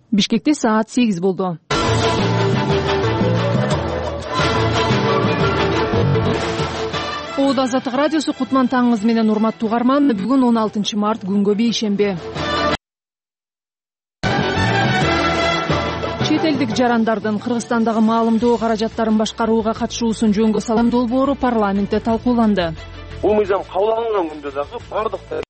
Бишкекте саат 8 болду. Оода Азаттык радиосу Кутман таңыңыз менен урматтуу угарман. Бүгүн 16 март күнгө бейшемби. Чет элдик жарандардын Кыргызстандагы маалымдоо каражаттарын башкарууга катышуусун жөнгө салам долбоору парламентте талкууланды. Бул мыйзам кабыл алынган күндө дагы бардык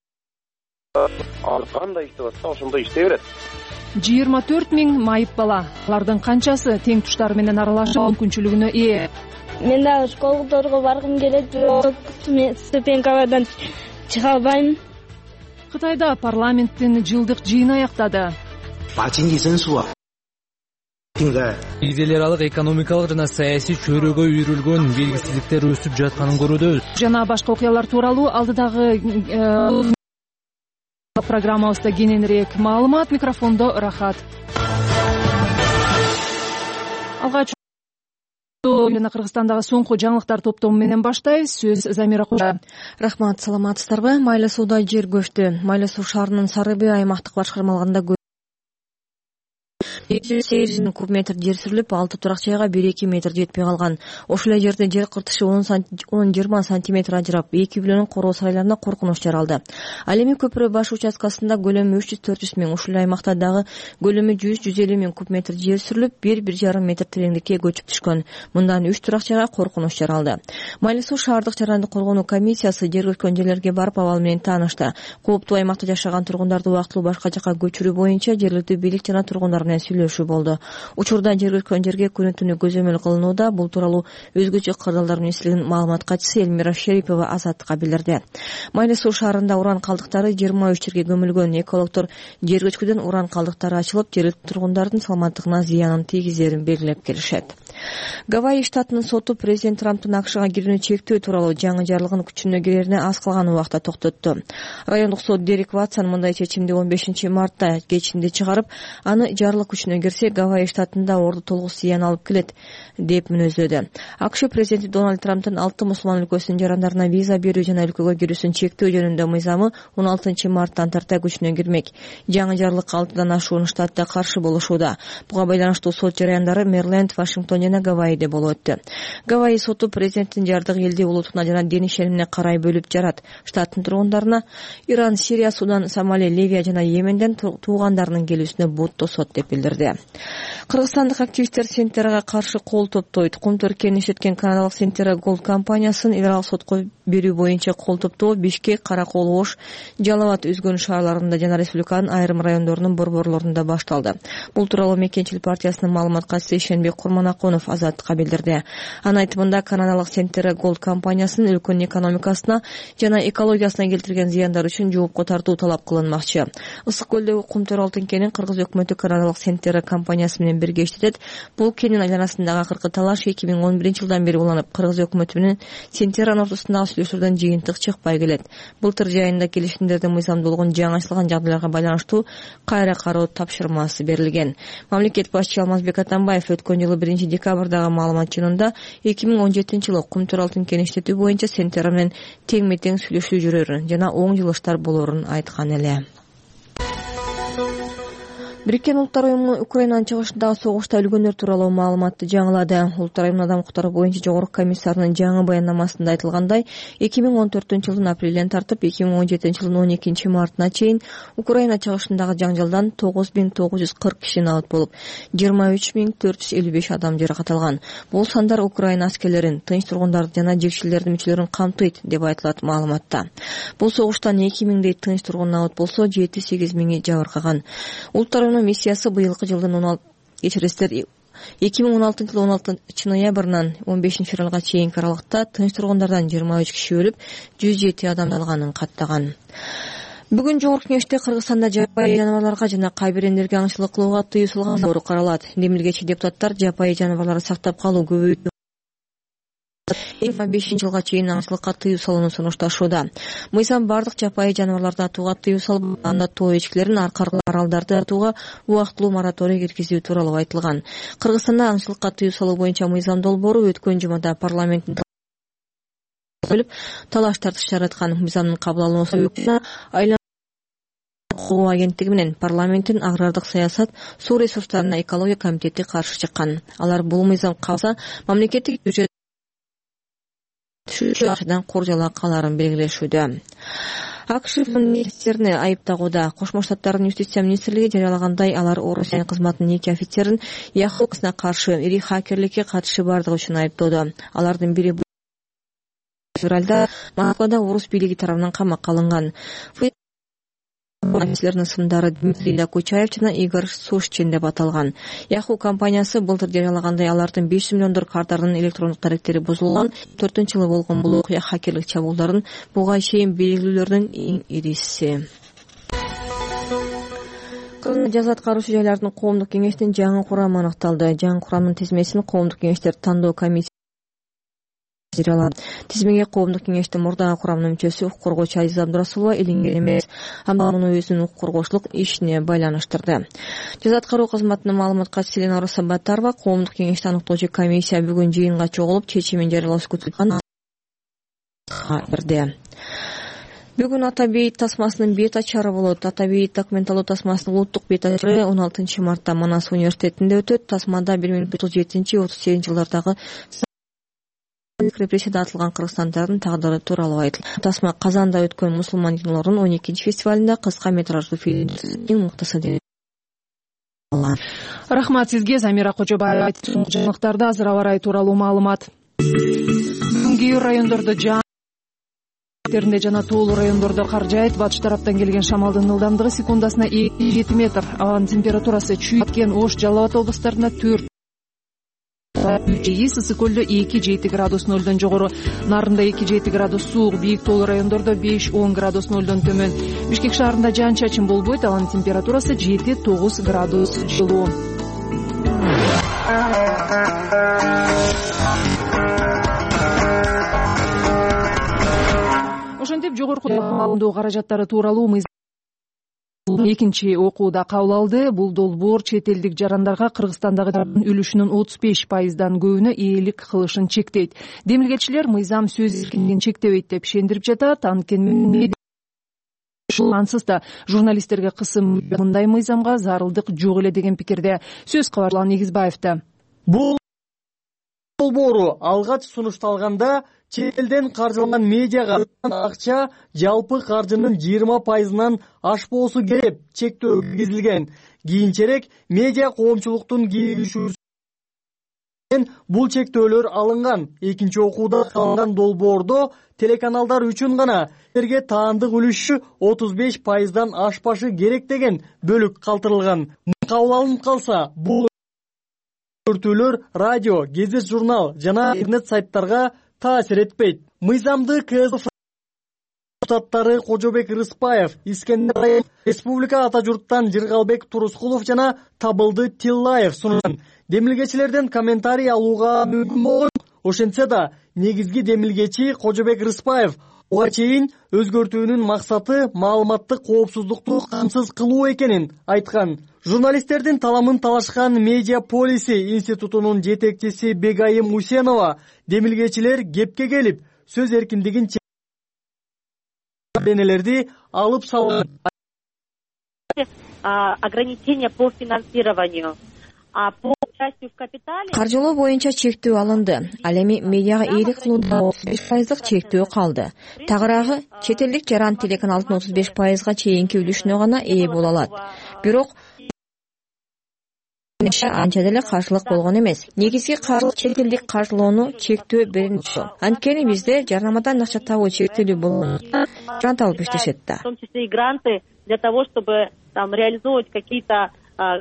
кандай иштеп атса ошондой иштей берет. 24 000 майып бала. Алардын канчасы тең туштары менен аралашуу мүмкүнчүлүгүнө ээ? Мен дагы школдорго баргым келет, бирок мен стипендиядан чыга албайм. Кытайда парламенттин жылдык жыйыны аяктады. Изелер алык экономикалык жана саясий чөйрөгө үйрүлгөн белгисиздиктер өсүп жатканын көрүүбүз. Жана башка окуялар тууралуу алдыдагы программабызда кененирээк маалымат. Микрофондо Рахат. Алгач жана Кыргызстандагы соңку жаңылыктар топтому менен баштайбыз. Сөз Замира Кожа. Рахмат, саламатсыздарбы? Майла сууда жер көчтү. Майла суу шаарынын Сарыбы аймактык башкармалыгында 800 куб метр жер сүрүлүп, 6 турак жайга 1-2 метр жетпей калган. Ошол эле жерде жер кыртышы 10-20 сантиметр ажырап, эки үй-бүлөнүн короо сарайларына коркунуч жаралды. Ал эми көпүрө баш участкасында көлөмү 300-400 миң, ушул аймакта дагы көлөмү 100-150 миң куб метр жер сүрүлүп, 1-1,5 метр тереңдикке көчүп түшкөн. Мындан 3 турак жайга коркунуч жаралды. Майла суу шаардык жаранды коргонуу комиссиясы жер көчкөн жерлерге барып абал менен таанышты. Кооптуу аймакта жашаган тургундарды убактылуу башка жакка көчүрүү боюнча жергиликтүү бийлик жана тургундар менен сүйлөшүү болду. Учурда жер көчкөн жерге күнү-түнү көзөмөл кылынууда. Бул тууралуу өзгөчө кырдаалдар министрлигинин маалымат катчысы Элмира Шерипова Азаттыкка билдирди. Майла суу шаарында уран калдыктары 23 жерге көмүлгөн. Экологдор жер көчкүдөн уран калдыктары ачылып, жергиликтүү тургундардын саламаттыгына зыянын тийгизерин белгилеп келишет. Гавайи штатынын соту президент Трамптын АКШга кирүүнү чектөө тууралуу жаңы жарлыгын күчүнө кирерине аз калган убакта токтотту. Райондук сот Дерек Ватсон мындай чечимди 15 мартта кечинде чыгарып, аны жарлык күчүнө кирсе Гавайи штатында орду толугу зыян алып келет деп мүнөздөдү. АКШ президенти Дональд Трамптын 6 мусулман өлкөсүнүн жарандарына виза берүү жана өлкөгө кирүүсүн чектөө жөнүндө мыйзамы 16 марттан тарта күчүнө кирмек. Жаңы жарлыкка 6дан ашуун штатта каршы болушууда. Буга байланыштуу сот жараяндары Мэриленд, Вашингтон жана Гавайиде болуп өттү. Гавайи соту президенттин жардык элди улутуна жана ден ишенимине карай бөлүп жарат. Штаттын тургундарына Иран, Сирия, Судан, Сомали, Ливия жана Йеменден туугандарынын келүүсүнө бут тосот деп билдирди. Кыргызстандык активисттер Сентерага каршы кол топтойт. Кумтөр кен иштеткен канадалык Сентера Голд компаниясын эл аралык сотко берүү боюнча кол топтоо Бишкек, Каракол, Ош, Жалал Абад өзгөн шаарларында жана республиканын айрым райондорунун борборлорунда башталды. Бул тууралуу Мекенчилик партиясынын маалымат катчысы Ишенбек Курманакунов Азаттыкка билдирди. Анын айтымында канадалык Сентера Голд компаниясынын өлкөнүн экономикасына жана экологиясына келтирген зыяндар үчүн жоопко тартуу талап кылынмакчы. Ысык көлдөгү Кумтөр алтын кенин Кыргыз өкмөтү канадалык Сентера компаниясы менен бирге иштетет. Бул кенин айланасындагы акыркы талаш 2011 жылдан бери уланып, Кыргыз өкмөтү менен Сентеранын ортосундагы сүйлөшүүлөрдөн жыйынтык чыкпай келет. Былтыр жайында келишимдердин мыйзамдуулугун жаңычылган жагдайларга байланыштуу кайра кароо тапшырмасы берилген. Мамлекет башчысы Алмазбек Атамбаев өткөн жылы 1 декабрдагы маалымат жыйынында 2017 жылы Кумтөр алтын кен иштетүү боюнча Сентера менен тең-метең сүйлөшүү жүрөрүн жана оң жылыштар болорун айткан эле. Бириккен Улуттар уюму Украинанын чыгышындагы согушта өлгөндөр тууралуу маалыматты жаңылады. Улуттар уюмунун адам укуктары боюнча жогорку комиссарынын жаңы баяндамасында айтылгандай, 2014 жылдын апрелинен тартып 2017 жылдын 12 мартына чейин Украина чыгышындагы жаңжалдан 9940 киши набыт болуп, 23455 адам жаракат алган. Бул сандар Украина аскерлерин, тынч тургундарды жана жекчилердин мүчөлөрүн камтыйт деп айтылат маалыматта. Бул согуштан 2000дей тынч тургун набыт болсо, 7-8 миңи жабыркаган. Улуттар миссиясы быйылкы жылдын 2016 жылы 16 ноябрынан 15 февралга чейинки аралыкта тынч тургундардан 23 киши өлүп, 107 адам алганын каттаган. Бүгүн Жогорку Кеңеште Кыргызстанда жапайы жаныбарларга жана кайбирендерге аңчылык кылууга тыюу салган бору каралат. Демилгечи депутаттар жапайы жаныбарларды сактап калуу көбөйтүү 2025 жылга чейин аңчылыкка тыюу салууну сунушташууда. Мыйзам бардык жапайы жаныбарларды атууга тыюу салып, анда тоо эчкилерин, аркарлы аралдарды атууга убактылуу мораторий киргизүү тууралуу айтылган. Кыргызстанда аңчылыкка тыюу салуу боюнча мыйзам долбоору өткөн жумада парламенттин талаш тартыш жараткан. Мыйзамдын кабыл алынуусу укугу агенттиги менен парламенттин агрардык саясат, суу ресурстарына экология комитети каршы чыккан. Алар бул мыйзам калса мамлекеттик бюджет акчадан кор жалакаларын белгилешүүдө. АКШ министрини айыптагууда. Кошмо Штаттардын юстиция министрлиги жарыялагандай, алар Орусиянын кызматынын 2 офицерин Яхоксуна каршы ири хакерликке катышы бардыгы үчүн айыптоодо. Алардын бири февралда Москвада орус бийлиги тарабынан камакка алынган. Офицерлердин ысымдары Дмитрий Докучаев жана Игорь Сушчин деп аталган. Яху компаниясы былтыр жарыялагандай, алардын 500 миллиондор карталарынын электрондук даректери бузулган. 4-жылы болгон бул окуя хакерлик чабуулдарын буга чейин белгилүүлөрдүн эң ириси. Жаза аткаруучу жайлардын коомдук кеңештин жаңы курамы аныкталды. Жаңы курамдын тизмесин коомдук кеңештер тандоо комиссиясы жарыялады. Тизмеге коомдук кеңештин мурдагы курамынын мүчөсү укук коргоочу Азиза Абдурасулова илингер эмес, анда муну өзүнүн укук коргоочулук ишине байланыштырды. Жаза аткаруу кызматынын маалымат катчысы Селена Саббатарова коомдук кеңешти аныктоочу комиссия бүгүн жыйынга чогулуп чечимин жарыялоосу күтүлгөн берди. Бүгүн Ата бейит тасмасынын бет ачары болот. Ата бейит документалдуу тасмасынын улуттук бет ачары 16 мартта Манас университетинде өтөт. Тасмада 1937-38 жылдардагы репрессияда атылган кыргызстандардын тагдыры тууралуу айтылды. Тасма Казанда өткөн мусулман кинолорунун 12 фестивалында кыска метраждуу фильмдин муктасады. Рахмат сизге, Замира Кожобаева. Жаңылыктарда азыр аба ырайы тууралуу маалымат. Кээ бир райондордо жана тоолуу райондордо кар жаайт. Батыш тараптан келген шамалдын ылдамдыгы секундасына 7 метр. Абанын температурасы Чүй, Ош, Жалал Абад областарында 4. Ысык көлдө 2-7 градус нөлдөн жогору, Нарында 2-7 градус суук, бийик тоолуу райондордо 5-10 градус нөлдөн төмөн. Бишкек шаарында жаан-чачын болбойт, абанын температурасы 7-9 градус жылуу. Ошентип жогорку маалымдоо каражаттары тууралуу экинчи окууда кабыл алды. Бул долбоор чет элдик жарандарга Кыргызстандагы үлүшүнүн 35%дан көбүнө ээлик кылышын чектейт. Демилгечилер мыйзам сөз эркиндигин чектебейт деп ишендирип жатат. Анткени ансыз да журналисттерге кысым мындай мыйзамга зарылдык жок эле деген пикирде. Сөз Кабарлан Негизбаевда. Бул долбоору алгач сунушталганда чет элден каржыланган медиага акча жалпы каржынын 20%-нан ашпоосу керек чектөө киргизилген. Кийинчерээк медиа коомчулуктун кийлигишүүсү бул чектөөлөр алынган. Экинчи окууда алынган долбоордо телеканалдар үчүн гана эрге таандык үлүшү 35%-дан ашпашы керек деген бөлүк калтырылган. Кабыл алынып калса, бул өртүүлөр радио, гезит, журнал жана интернет сайттарга таасир этпейт. Мыйзамды КСДП депутаттары Кожобек Рыспаев, Искендер Республика ата журттан Жыргалбек Турускулов жана Табылды Тиллаев сунушкан. Демилгечилерден комментарий алууга мүмкүн болгон. Ошентсе да, негизги демилгечи Кожобек Рыспаев буга чейин өзгөртүүнүн максаты маалыматтык коопсуздукту камсыз кылуу экенин айткан. Журналисттердин таламын талашкан Медиа Полиси институтунун жетекчиси Бегайым Усенова демилгечилер кепке келип, сөз эркиндигин денелерди алып салган. Ограничения по финансированию. По участию в капитале каржылоо боюнча чектөө алынды. Ал эми медиага ээлик кылууда 35% чектөө калды. Тагыраагы чет элдик жаран телеканалдын 35%га чейинки үлүшүнө гана ээ боло алат. Бирок анча деле каршылык болгон эмес. Негизги каржылык чет элдик каржылоону чектөө берилчү. Анткени бизде жарнамадан акча табуу чектелүү болгон. Грант алып иштешет да. В том числе и гранты для того, чтобы там реализовать какие-то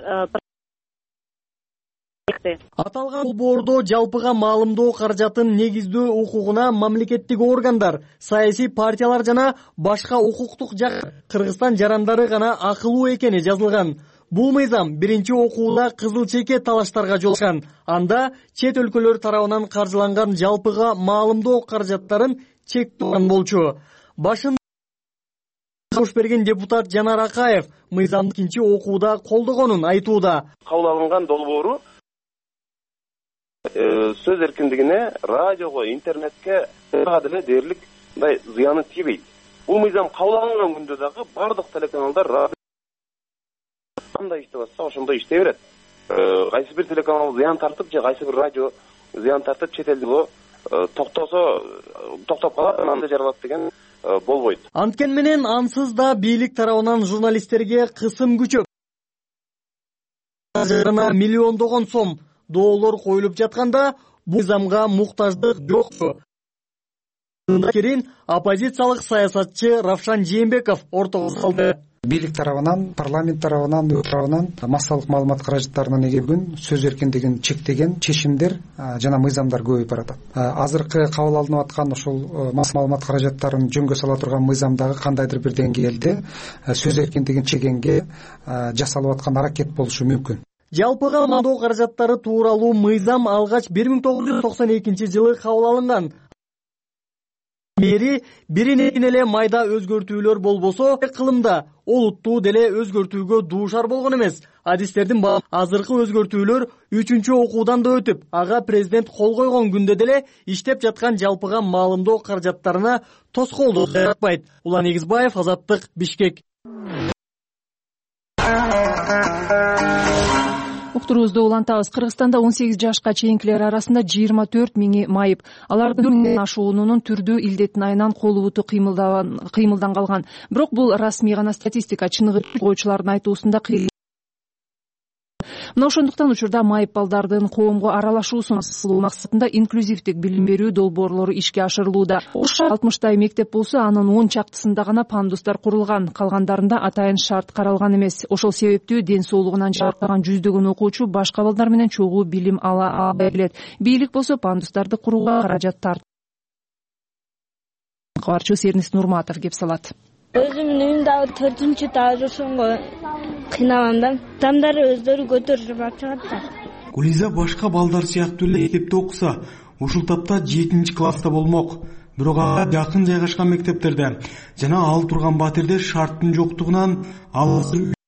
Аталган долбоордо жалпыга маалымдоо каражатын негиздөө укугуна мамлекеттик органдар, саясий партиялар жана башка укуктук жак Кыргызстан жарандары гана акылуу экени жазылган. Бул мыйзам биринчи окууда кызыл чеке талаштарга жол ачкан. Анда чет өлкөлөр тарабынан каржыланган жалпыга маалымдоо каражаттарын чектөө болчу. Башында кош берген депутат Жанар Акаев мыйзамды экинчи окууда колдогонун айтууда. Кабыл алынган долбоору сөз эркиндигине, радиого, интернетке деле дээрлик зыяны тийбейт. Бул мыйзам кабыл алынган күндө дагы бардык телеканалдар кандай иштеп атса ошондой иштей берет. Кайсы бир телеканал зыян тартып же кайсы бир радио зыян тартып чет элде токтоп калат, анда жаралат деген болбойт. Анткен менен ансыз да бийлик тарабынан журналисттерге кысым күчөп, жарына миллиондогон сом доолор коюлуп жатканда бул мыйзамга муктаждык жокпу? Керин оппозициялык саясатчы Равшан Жээнбеков ортого салды. Бийлик тарабынан, парламент тарабынан, өкмөт тарабынан массалык маалымат каражаттарына негизделген сөз эркиндигин чектеген чечимдер жана мыйзамдар көбөйүп баратат. Азыркы кабыл алынып аткан ушул массалык маалымат каражаттарын жөнгө сала турган мыйзамдагы кандайдыр бир деңгээлде сөз эркиндигин чегенге жасалып аткан аракет болушу мүмкүн. Жалпыга мандоо каражаттары тууралуу мыйзам алгач 1992-жылы кабыл алынган. Бери биринен эле майда өзгөртүүлөр болбосо, кылымда олуттуу деле өзгөртүүгө дуушар болгон эмес. Адистердин азыркы өзгөртүүлөр 3-окуудан да өтүп, ага президент кол койгон күндө деле иштеп жаткан жалпыга маалымдоо каражаттарына тоскоолдук жаратпайт. Улан Эгизбаев, Азаттык, Бишкек. Уктуруубузду улантабыз. Кыргызстанда 18 жашка чейинкилер арасында 24 миңи майып. Алардын ашуунунун түрдүү илдеттин айынан колу буту кыймылдан калган. Бирок бул расмий гана статистика. Чыныгы койчулардын айтуусунда мына ошондуктан учурда майып балдардын коомго аралашуусун сылуу максатында инклюзивдик билим берүү долбоорлору ишке ашырылууда. 60 мектеп болсо, анын 10 чактысында гана пандустар курулган, калгандарында атайын шарт каралган эмес. Ошол себептүү ден соолугунан жаркаган жүздөгөн окуучу башка балдар менен чогуу билим ала албай келет. Бийлик болсо пандустарды курууга каражат тартып. Кабарчы Сернис Нурматов кеп салат. Өзүмдүн үйүмдө 4-чү этаж ошонго кыйналам да. Адамдар өздөрү көтөрүп атышат да. Гулиза башка балдар сыяктуу эле мектепте окуса, ушул тапта 7-класста болмок. Бирок ага жакын жайгашкан мектептерде жана ал турган батирде шарттын жоктугунан ал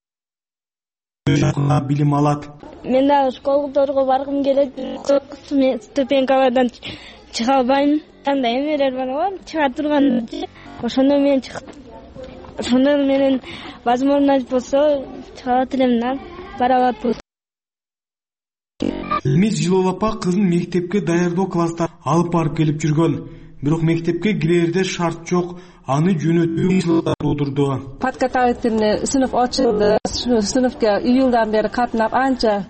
билим алат. Мен да школдорго баргым келет, ступенькалардан чыга албайм. Кандай эмелер бар, чыга турган. Ошондо мен чыктым. Ошондо менен возможность болсо чыга элем да, барабат болсо. Элмиз Жылолапа кызын мектепке даярдоо класстар алып барып келип жүргөн. Бирок мектепке кирерде шарт жок, аны жөнөтүү туудурду. Подготовительный сынып ачылды. Сыныпка июлдан бери катнап анча.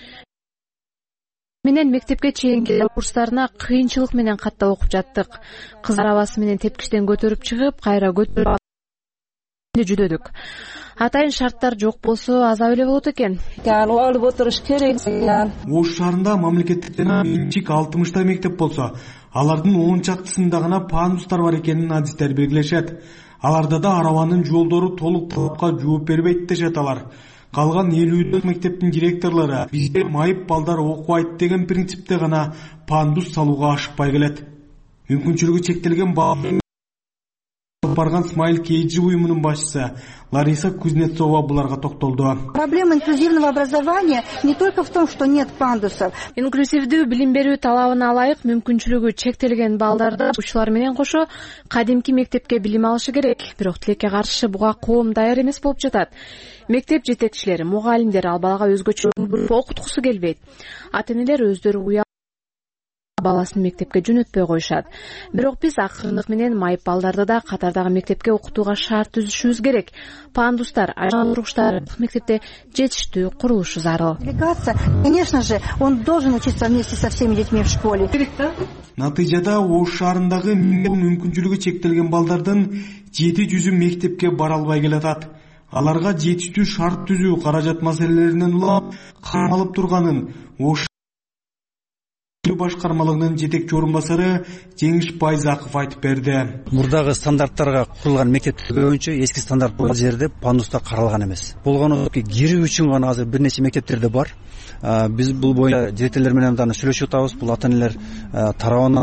Менен мектепке чейинки курстарына кыйынчылык менен каттап окуп жаттык. Кыз арабасы менен тепкичтен көтөрүп чыгып, кайра көтөрүп жүдөдүк. Атайын шарттар жок болсо азап эле болот экен. Алып отуруш керек. Ош шаарында мамлекеттик менчик 60 мектеп болсо, алардын 10 чактысында гана пандустар бар экенин адистер белгилешет. Аларда да арабанын жолдору толук талапка жооп бербейт дешет алар. Калган 54 мектептин директорлору бизде майып балдар окубайт деген принципте гана пандус салууга ашыкпай келет. Мүмкүнчүлүгү чектелген балдар барган Смайл Кейджи уюмунун башчысы Лариса Кузнецова буларга токтолду. Проблема инклюзивного образования не только в том, что нет пандусов. Инклюзивдүү билим берүү талабына ылайык мүмкүнчүлүгү чектелген балдарды окуучулар менен кошо кадимки мектепке билим алышы керек. Бирок тилекке каршы буга коом даяр эмес болуп жатат. Мектеп жетекчилери, мугалимдер ал балага өзгөчө окуткусу келбейт. Ата-энелер өздөрү баласын мектепке жөнөтпөй коюшат. Бирок биз акырындык менен майып балдарды да катардагы мектепке окутууга шарт түзүшүбүз керек. Пандустар, айрылыштар мектепте жетиштүү курулушу зарыл. Конечно же, он должен учиться вместе со всеми детьми в школе. Натыйжада Ош шаарындагы мүмкүнчүлүгү чектелген балдардын 700 мектепке бара албай келатат. Аларга жетиштүү шарт түзүү каражат маселелеринен улам каралып турганын Ош башкармалыгынын жетекчи орун басары Жеңиш Байзаков айтып берди. Мурдагы стандарттарга курулган мектептер көбүнчө эски стандарт болгон жерде пандустар каралган эмес. Болгону кирүү үчүн гана азыр бир нече мектептерде бар. Биз бул боюнча директорлор менен дагы сүйлөшүп атабыз. Бул ата-энелер тарабынан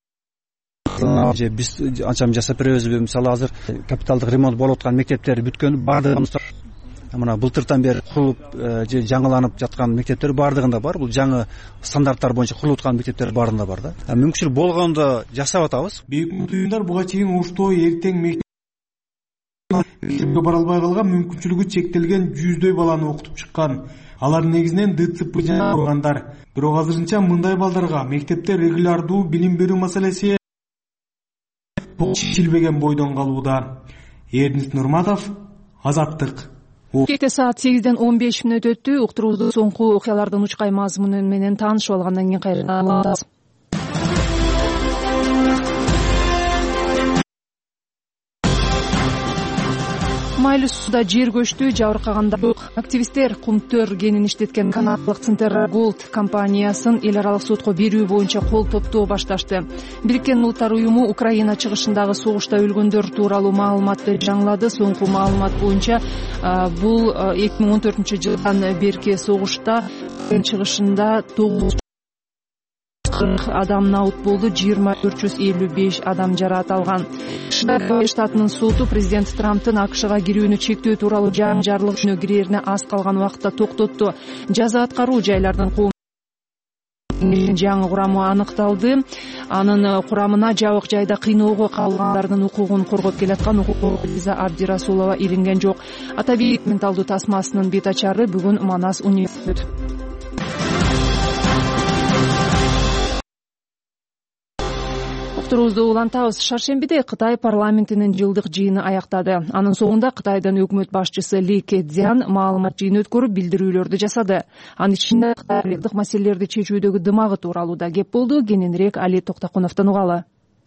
биз анча жасап беребизби? Мисалы азыр капиталдык ремонт болуп аткан мектептер бүткөн, баардыгы мына былтыртан бери курулуп же жаңыланып жаткан мектептер баардыгында бар. Бул жаңы стандарттар боюнча курулуп аткан мектептер баарында бар да. Мүмкүнчүлүк болгондо жасап атабыз. Бейөкмөт уюмдар буга чейин Ошто эртең мектепке бара албай калган, мүмкүнчүлүгү чектелген 100дөй баланы окутуп чыккан. Алар негизинен ДЦП жана тургандар. Бирок азырынча мындай балдарга мектепте регулярдуу билим берүү маселеси чечилбеген бойдон калууда. Эрдинис Нурматов, Азаттык. Кечээ саат 8:15 өттү. Уктурууда соңку окуялардын учкай мазмуну менен таанышып алгандан кийин кайрадан Майлы сууда жер көчтү. Жабыркаганда активисттер кумтөр кенин иштеткен канадалык Центер Голд компаниясын эл аралык сотко берүү боюнча кол топтоо башташты. Бириккен Улуттар уюму Украина чыгышындагы согушта өлгөндөр тууралуу маалыматты жаңылады. Соңку маалымат боюнча бул 2014-жылдан берки согушта чыгышында 9 адам наут болду, 455 адам жараат алган. Штатынын соту президент Трамптын АКШга кирүүнү чектөө тууралуу жарлыгына кирээрине аз калган убакытта токтотту. Жаза аткаруу жайлардын жаңы курамы аныкталды. Анын курамына жабык жайда кыйноого калгандардын укугун коргоп келаткан Лиза Абдирасулова илинген жок. Атабек менталдуу тасмасынын бет ачары бүгүн Манас университет. Уктуруубузду улантабыз. Шаршембиде Кытай парламентинин жылдык жыйыны аяктады. Анын соңунда Кытайдын өкмөт башчысы Ли Кэцзян маалымат жыйын өткөрүп билдирүүлөрдү жасады. Анын ичинде Кытайдык маселелерди чечүүдөгү дымагы тууралуу да кеп болду. Кененирээк Али Токтокуновдон угалы.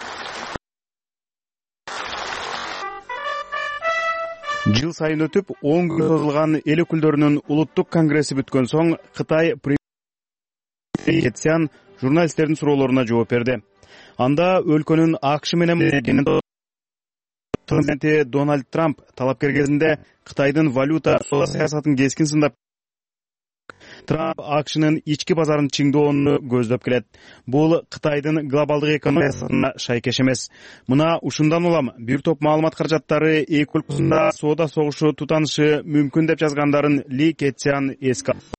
Жыл сайын өтүп 10 күн созулган эл өкүлдөрүнүн улуттук конгресси бүткөн соң Кытай президенти Кэцзян журналисттердин суроолоруна жооп берди. Анда өлкөнүн АКШ менен президенти Дональд Трамп талапкер кезинде Кытайдын валюта саясатын кескин сындап, Трамп АКШнын ички базарын чыңдоону көздөп келет. Бул Кытайдын глобалдык экономикасына шайкеш эмес. Мына ушундан улам бир топ маалымат каражаттары эки өлкөсүндө соода согушу тутанышы мүмкүн деп жазгандарын Ли Кэцзян эске алды.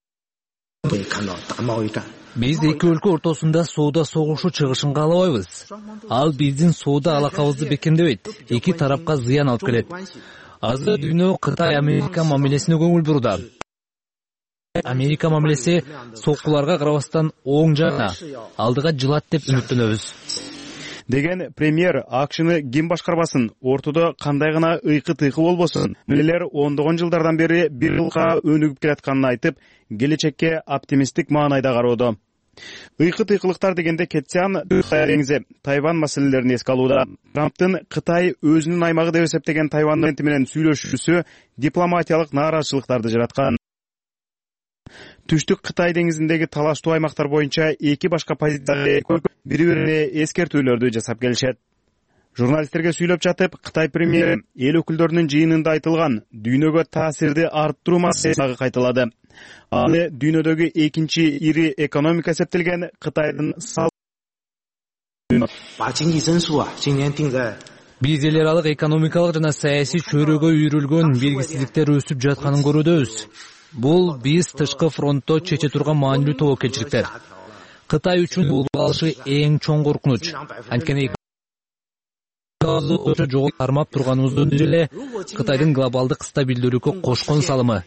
Биз эки өлкө ортосунда соода согушу чыгышын каалабайбыз. Ал биздин соода алакабызды бекемдебейт, эки тарапка зыян алып келет. Азыр дүйнө Кытай-Америка мамилесине көңүл буруда. Америка мамилеси соккуларга карабастан оң жагына, алдыга жылат деп үмүттөнөбүз. Деген премьер АКШны ким башкарбасын, ортодо кандай гана ыйкы-тыйкы болбосун, элер ондогон жылдардан бери бир жылга өнүгүп келатканын айтып, келечекке оптимисттик маанайда кароодо. Ыйкы-тыйкылыктар дегенде Кэцзян деңизи Тайвань маселелерин эске алууда. Трамптын Кытай өзүнүн аймагы деп эсептеген Тайвань менен сүйлөшүүсү дипломатиялык нааразычылыктарды жараткан. Түштүк Кытай деңизиндеги талаштуу аймактар боюнча эки башка позиция бири-бирине эскертүүлөрдү жасап келишет. Журналисттерге сүйлөп жатып, Кытай премьери эл өкүлдөрүнүн жыйынында айтылган дүйнөгө таасирди арттыруу маселеси кайталады. Аны дүйнөдөгү экинчи ири экономика эсептелген Кытайдын биз эл аралык экономикалык жана саясий чөйрөгө үйрүлгөн белгисиздиктер өсүп жатканын көрүүдөбүз. Бул биз тышкы фронтто чече турган маанилүү тобокелчиликтер. Кытай үчүн бул алышы эң чоң коркунуч. Анткени жогот кармап турганыбызды деле Кытайдын глобалдык стабилдүүлүккө кошкон салымы.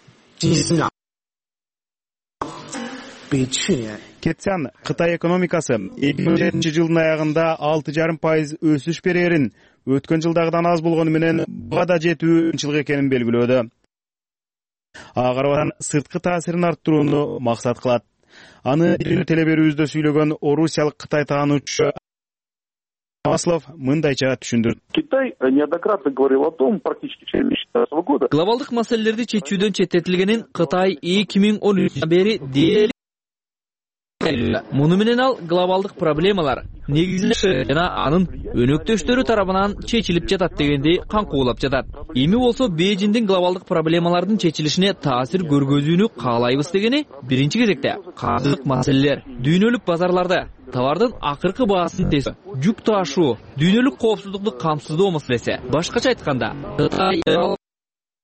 Кэцзян Кытай экономикасы 2007-жылдын аягында 6,5% өсүш берерин, өткөн жылдагыдан аз болгону менен буга да жетүү кыйынчылык экенин белгилөөдө. Ага карабастан сырткы таасирин арттырууну максат кылат. Аны телеберүүбүздө сүйлөгөн орусиялык Кытай таануучу Маслов мындайча түшүндүрдү. Китай неоднократно говорил о том, практически в 2016 года. Глобалдык маселелерди чечүүдөн четтетилгенин Кытай 2013 бери дээли. Муну менен ал глобалдык проблемалар негизинен жана анын өнөктөштөрү тарабынан чечилип жатат дегенди каңкуулап жатат. Эми болсо Бейжиңдин глобалдык проблемалардын чечилишине таасир көргөзүүнү каалайбыз дегени биринчи кезекте каржылык маселелер, дүйнөлүк базарларда товардын акыркы баасын тесүү, жүк ташуу, дүйнөлүк коопсуздукту камсыздоо маселеси. Башкача айтканда,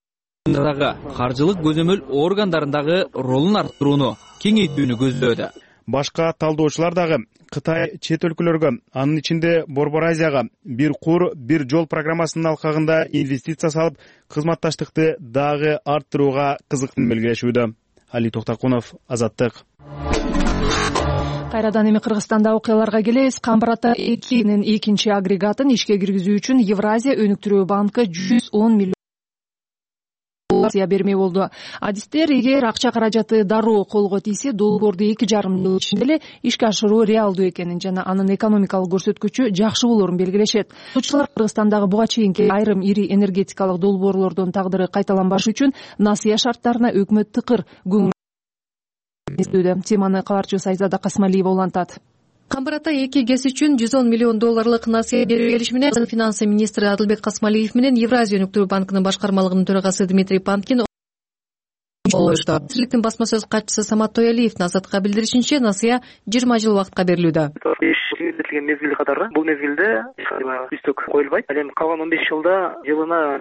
каржылык көзөмөл органдарындагы ролун арттырууну кеңейтүүнү көздөөдө. Башка талдоочулар дагы Кытай чет өлкөлөргө, анын ичинде Борбор Азияга бир кур, бир жол программасынын алкагында инвестиция салып, кызматташтыкты дагы арттырууга кызыктыгын белгилешүүдө. Али Токтакунов, Азаттык. Кайрадан эми Кыргызстанда окуяларга келебиз. Камбарата 2-нин экинчи агрегатын ишке киргизүү үчүн Евразия өнүктүрүү банкы 110 миллион бермей болду. Адистер эгер акча каражаты дароо колго тийсе, долбоорду 2,5 жыл ичинде эле ишке ашыруу реалдуу экенин жана анын экономикалык көрсөткүчү жакшы болоорун белгилешет. Окуучулар Кыргызстандагы буга чейинки айрым ири энергетикалык долбоорлордун тагдыры кайталанбаш үчүн насыя шарттарына өкмөт тыкыр көңүл бурду. Теманы кабарчыбыз Айзада Касмалиева улантат. Камбарата 2 ГЭС үчүн 110 миллион долларлык насыя берүү келишими менен финансы министри Адылбек Касмалиев менен Евразия өнүктүрүү банкынын башкармалыгынын төрагасы Дмитрий Панкин болушту. Министрликтин басма сөз катчысы Самат Тоялиевдин Азатка билдиришинче, насыя 20 жыл убакытка берилүүдө. Кеңейтилген мезгил катары бул мезгилде үстөк коюлбайт. Ал эми калган 15 жылда жылына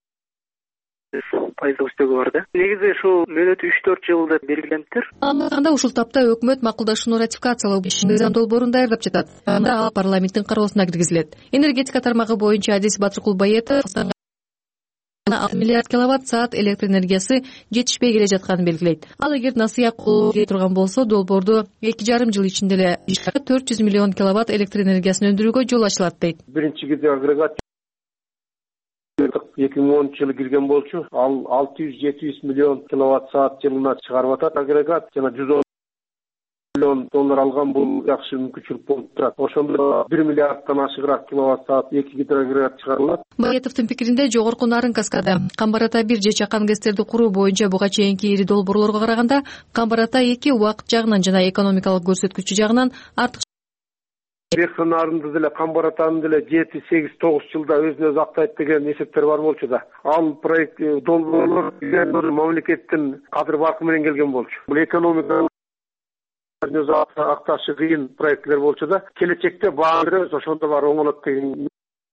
1% үстөгү бар да. Негизи ушул мөөнөтү 3-4 жыл деп белгилениптир. Анда ушул тапта өкмөт макулдашууну ратификациялоо мыйзам долбоорун даярдап жатат. Анда ал парламенттин кароосуна киргизилет. Энергетика тармагы боюнча Адис Батыркул Баетов 6 миллиард киловатт-саат электр энергиясы жетишпей келе жатканын белгилейт. Ал эгер насыя колго келе турган болсо, долбоорду 2,5 жыл ичинде эле 400 миллион киловатт электр энергиясын өндүрүүгө жол ачылат дейт. Биринчи кезде агрегат 2010 жылы кирген болчу, ал 600-700 миллион киловатт-саат жылына чыгарып атат. Агрегат жана 110 миллион доллар алган бул жакшы мүмкүнчүлүк болуп турат. Ошондо 1 миллиарддан ашыгыраак киловатт-саат 2 гидроагрегат чыгарылат. Баетовдун пикиринде жогорку нарын каскады Камбарата 1 же чакан ГЭСтерди куруу боюнча буга чейинки ири долбоорлорго караганда Камбарата 2 убакыт жагынан жана экономикалык көрсөткүчү жагынан артык. Берсонарынды деле Камбаратаны деле 7-8-9 жылда өзүнө өзү актайт деген эсептер бар болчу да. Ал проект долбоорлор мамлекеттин кадыр баркы менен келген болчу. Бул экономика өзү акташы кыйын проекттер болчу да. Келечекте баары ошондо бар оңолот деген.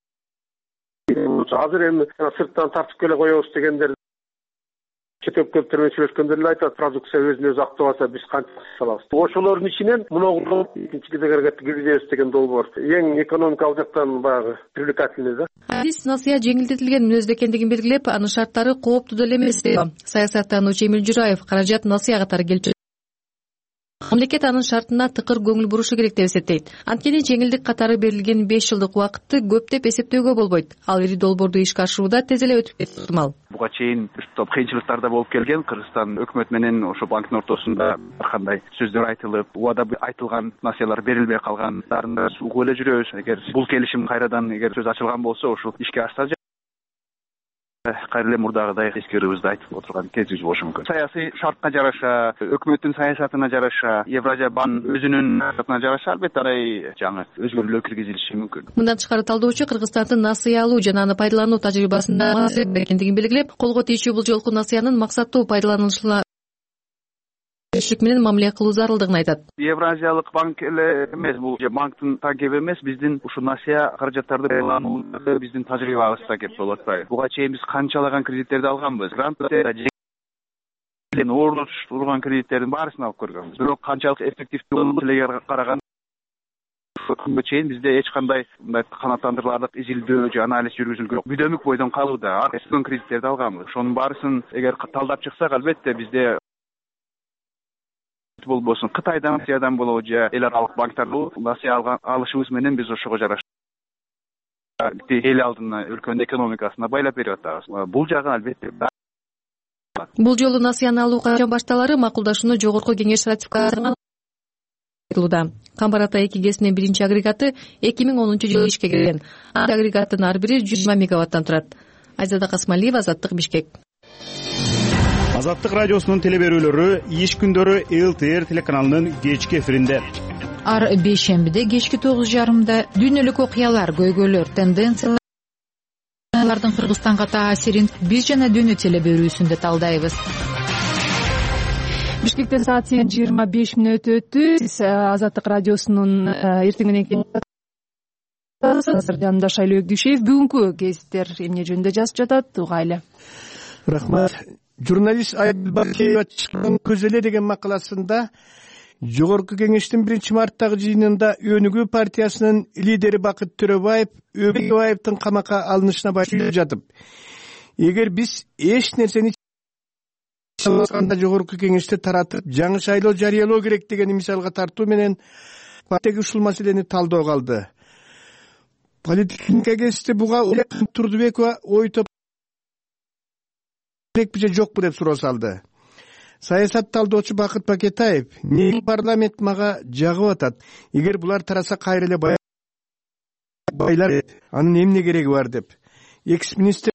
Азыр эми сырттан тартып келе коебуз дегендер чет өлкөлөр менен сүйлөшкөндө эле айтат, продукция өзүн өзү актап алса биз канча салабыз. Ошолордун ичинен муну экинчи гидроагрегатты киргизебиз деген долбоор эң экономикалык жактан баягы привлекательный да. Адис насыя жеңилдетилген мүнөздө экендигин белгилеп, анын шарттары кооптуу деле эмес. Саясаттануучу Эмил Жураев каражат насыя катары келчү. Мамлекет анын шартына тыкыр көңүл бурушу керек деп эсептейт. Анткени жеңилдик катары берилген 5 жылдык убакытты көп деп эсептөөгө болбойт. Ал ири долбоорду ишке ашырууда тез эле өтүп кетиши ыктымал. Буга чейин бир топ кыйынчылыктар да болуп келген. Кыргызстан өкмөт менен ошо банктын ортосунда ар кандай сөздөр айтылып, убада айтылган насыялар берилбей калгандарын угуп эле жүрөбүз. Эгер бул келишим кайрадан сөз ачылган болсо, ушул ишке ашса кайра эле мурдагыдай эскерүүбүздү айтып отурган кезибиз болушу мүмкүн. Саясий шартка жараша, өкмөттүн саясатына жараша, Евразия банк өзүнүн саясатына жараша албетте арай жаңы өзгөрүүлөр киргизилиши мүмкүн. Мындан тышкары талдоочу Кыргызстандын насыя алуу жана аны пайдалануу тажрыйбасында экендигин белгилеп, колго тийчү бул жолку насыянын максаттуу пайдаланылышына менен мамиле кылуу зарылдыгын айтат. Евразиялык банк эле эмес, бул банктын такеби эмес, биздин ушу насыя каражаттарды пайдаланууда биздин тажрыйбабыз такеп болуп атпайбы. Буга чейин биз канчалаган кредиттерди алганбыз. Гранттерди ордо турган кредиттердин баарысын алып көргөнбүз. Бирок канчалык эффективдүү болуп караган чейин бизде эч кандай мындай канааттандырыларлык изилдөө же анализ жүргүзүлгөн. Бүдөмүк бойдон калууда ар кредиттерди алганбыз. Ошонун баарысын эгер талдап чыксак, албетте бизде болбосун Кытайдан, Россиядан болобу же эл аралык банктардан насыя алышыбыз менен биз ошого жараша эл алдына өлкөнүн экономикасына байлап берип атабыз. Бул жагы албетте. Бул жолу насыяны алуу башталары макулдашууну жогорку кеңеш ратификациялаган. Камбарата 2 ГЭСинин биринчи агрегаты 2010 жылы ишке кирген. Агрегаттын ар бири 120 мегаваттан турат. Айзада Касмалиева, Азаттык, Бишкек. Азаттык радиосунун телеберүүлөрү иш күндөрү ЛТР телеканалынын кечки эфиринде. Ар бейшембиде кечки 9:30 дүйнөлүк окуялар, көйгөйлөр, тенденциялар алардын Кыргызстанга таасирин биз жана дүйнө телеберүүсүндө талдайбыз. Бишкектен саат 25 өттү. Сиз Азаттык радиосунун эртең мененки жанында Шайлоо Өкдүшев бүгүнкү гезиттер эмне жөнүндө жазып жатат, угайлы. Рахмат. Журналист Айгүл Бакиева чыккан көзөлө деген макаласында Жогорку кеңештин 1-марттагы жыйынында Өнүгүү партиясынын лидери Бакыт Төрөбаев Өбекбаевдин камакка алынышына баштап жатып, эгер биз эч нерсени чалганда жогорку кеңешти таратып, жаңы шайлоо жарыялоо керек деген мисалга тартуу менен партия ушул маселени талдоого алды. Политика кеңешти буга Турдубекова ой топ керекпи же жокпу деп суроо салды. Саясат талдоочу Бакыт Бакетаев, "Неге парламент мага жагып атат? Эгер булар тараса кайра эле байлар, анын эмне кереги бар?" деп. Экс-министр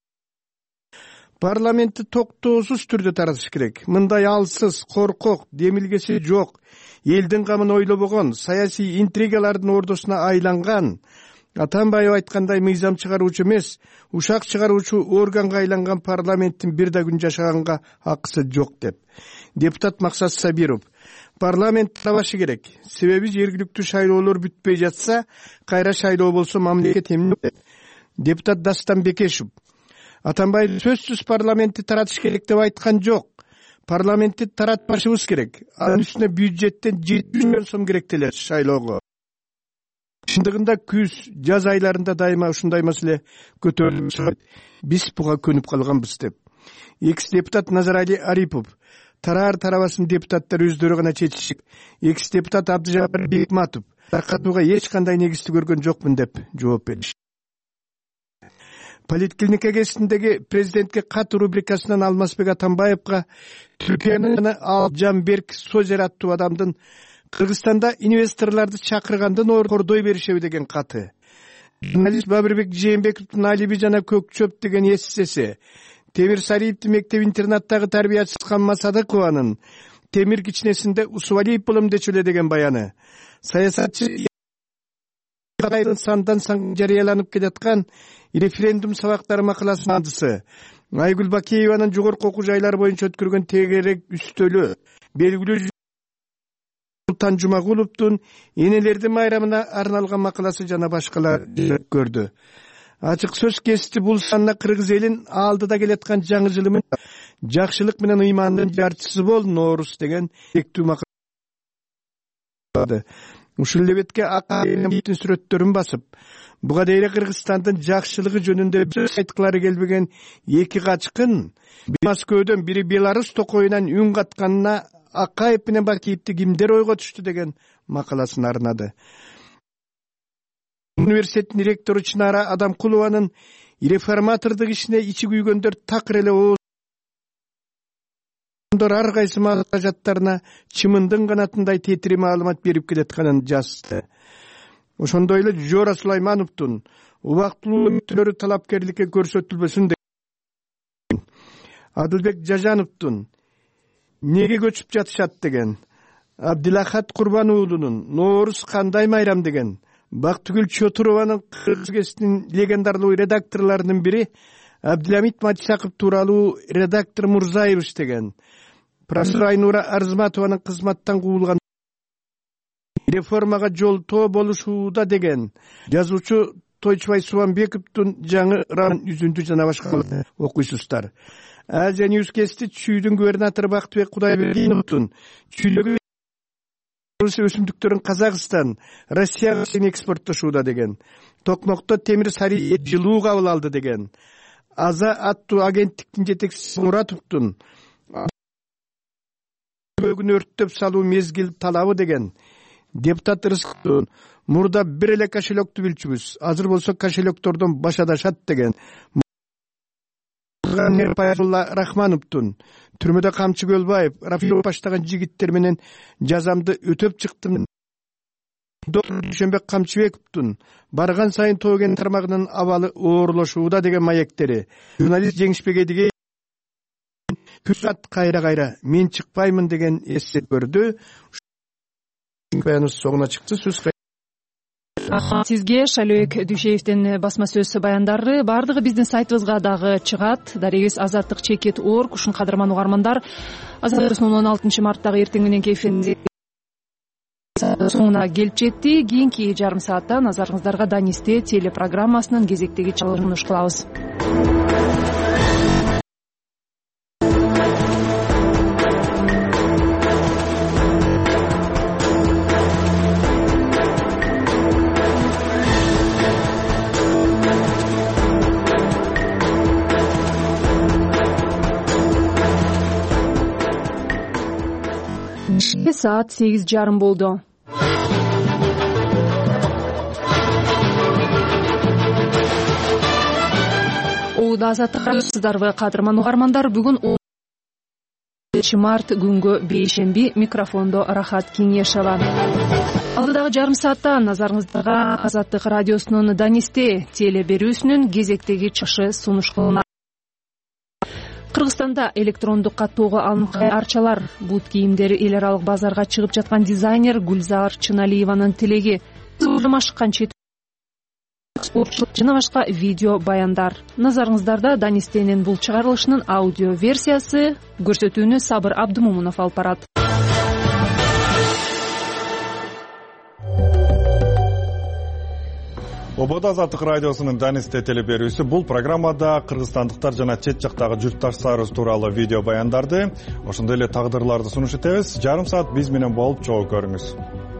парламентти токтоосуз түрдө таратыш керек. Мындай алсыз, коркок, демилгеси жок, элдин камын ойлобогон, саясий интригалардын ордосуна айланган, Атамбаев айткандай мыйзам чыгаруучу эмес, ушак чыгаруучу органга айланган парламенттин бир да күн жашаганга акысы жок деп. Депутат Максат Сабиров, парламент табашы керек. Себеби жергиликтүү шайлоолор бүтпөй жатса, кайра шайлоо болсо мамлекет эмне? Депутат Дастан Бекешев, Атамбаев сөзсүз парламентти таратыш керек деп айткан жок. Парламентти таратпашыбыз керек. Анын үстүнө бюджеттен 70 миллион сом керектелет шайлоого. Чындыгында күз, жаз айларында дайыма ушундай маселе көтөрүлүп чыгат. Биз буга көнүп калганбыз деп. Экс-депутат Назарали Арипов, тарабасын депутаттар өздөрү гана чечишик. Экс-депутат Абдыжапар Бекматов, таркатууга эч кандай негизди көргөн жокмун деп жооп беришти. Политклиника кеңесиндеги президентке кат рубрикасынан Алмазбек Атамбаевга Түркиянын Алжанберг Созер аттуу адамдын Кыргызстанда инвесторларды чакыргандын кордой беришеби деген каты. Журналист Бабырбек Жээнбековдун алиби жана Көкчөп деген эссеси, Темир Сариевдин мектеп-интернаттагы тарбиячысы Камма Садыкованын Темир кичинесинде Усубалиев болом дечүле деген баяны, саясатчы сандан сан жарыяланып келаткан референдум сабактары макаласынын андысы, Айгүл Бакееванын жогорку окуу жайлары боюнча өткөргөн тегерек үстөлү, белгилүү Султан Жумагуловдун энелердин майрамына арналган макаласы жана башкалар көрдү. Ачык сөз кести бул санына кыргыз элин алдыда келаткан жаңы жылы менен жакшылык менен ыймандын жарчысы бол Ноорус деген тектүү макала. Ушул эле бетке акыттын сүрөттөрүн басып, буга дейре Кыргызстандын жакшылыгы жөнүндө айткылары келбеген эки качкын, бири Москвадан, бири Беларусь токойунан үн катканына Акаев менен Бакиевди кимдер ойго түштү деген макаласын арнады. Университеттин ректору Чынара Адамкулованын реформатордук ишине ичи күйгөндөр такыр эле ооздор ар кайсы каражаттарына чымындын канатындай тетири маалымат берип келатканын жазды. Ошондой эле Жора Сулаймановдун убактылуу үмүттөрү талапкерликке көрсөтүлбөсүн деген, Адылбек Жажановдун неге көчүп жатышат деген, Абдилахат Курбан уулунун Ноорус кандай майрам деген, Бактыгүл Чотурованын Кыргыз газетинин легендарлуу редакторлорунун бири Абдиламит Матисаков тууралуу редактор Мурзаевич деген, профессор Айнура Арзматованын кызматтан куулган реформага жолтоо болушууда деген, жазуучу Тойчубай Субанбековдун жаңы роман үзүндү жана башка окуйсуздар. Азия Ньюс кести Чүйдүн губернатору Бактыбек Кудайбергеновдун чүйдөгү өсүмдүктөрүн Казакстан, Россияга экспорттошууда деген, Токмокто Темир Сариев жылуу кабыл алды деген, Аза аттуу агенттиктин жетекчиси Муратовдун көгүн өрттөп салуу мезгил талабы деген, депутат Рысковдун мурда бир эле кошелекту билчүбүз, азыр болсо кошелектордон башадашат деген, Рахмановдун түрмөдө Камчы Көлбаев, Рафилов баштаган жигиттер менен жазамды өтөп чыктым. Дүйшөнбек Камчыбековдун барган сайын Тоген тармагынын абалы оорлошууда деген маектери, журналист Жеңишбек Эдиге күсат кайра мен чыкпаймын деген эссе көрдү. Баяныбыз соңуна чыкты. Сөз Сизге Шалөк Дүйшеевдин басма сөз баяндары бардыгы биздин сайтыбызга дагы чыгат. Дарегиз azatlyk.org. Ушун кадырман угармандар, Азаттыктын 16 марттагы эртең мененки эфиринде соңуна келип жетти. Кийинки жарым саатта назарыңыздарга Данисте телепрограммасынын кезектеги чыгарылышын кылабыз. Саат 8:30 болду. Оуда азаттыксыздарбы кадырман угармандар, бүгүн 10 күнгө бейшемби, микрофондо Рахат Кеңешова. Алдыдагы жарым саатта назарыңыздарга Азаттык радиосунун Данисте теле берүүсүнүн кезектеги чыгышы сунушталат. Кыргызстанда электрондук каттоого алынган арчалар, бут кийимдери эл аралык базарга чыгып жаткан дизайнер Гүлзар Чыналиеванын тилеги, ашкан чет жана башка видео баяндар. Назарыңыздарда Данистенин бул чыгарылышынын аудио версиясы, көрсөтүүнү Сабыр Абдымомунов алып барат. Ободо Азаттык радиосунун Данисте теле берүүсү. Бул программада кыргызстандыктар жана чет жактагы журтташтарыбыз тууралуу видео баяндарды, ошондой эле тагдырларды сунуш этебиз. Жарым саат биз менен болуп чогуу көрүңүз.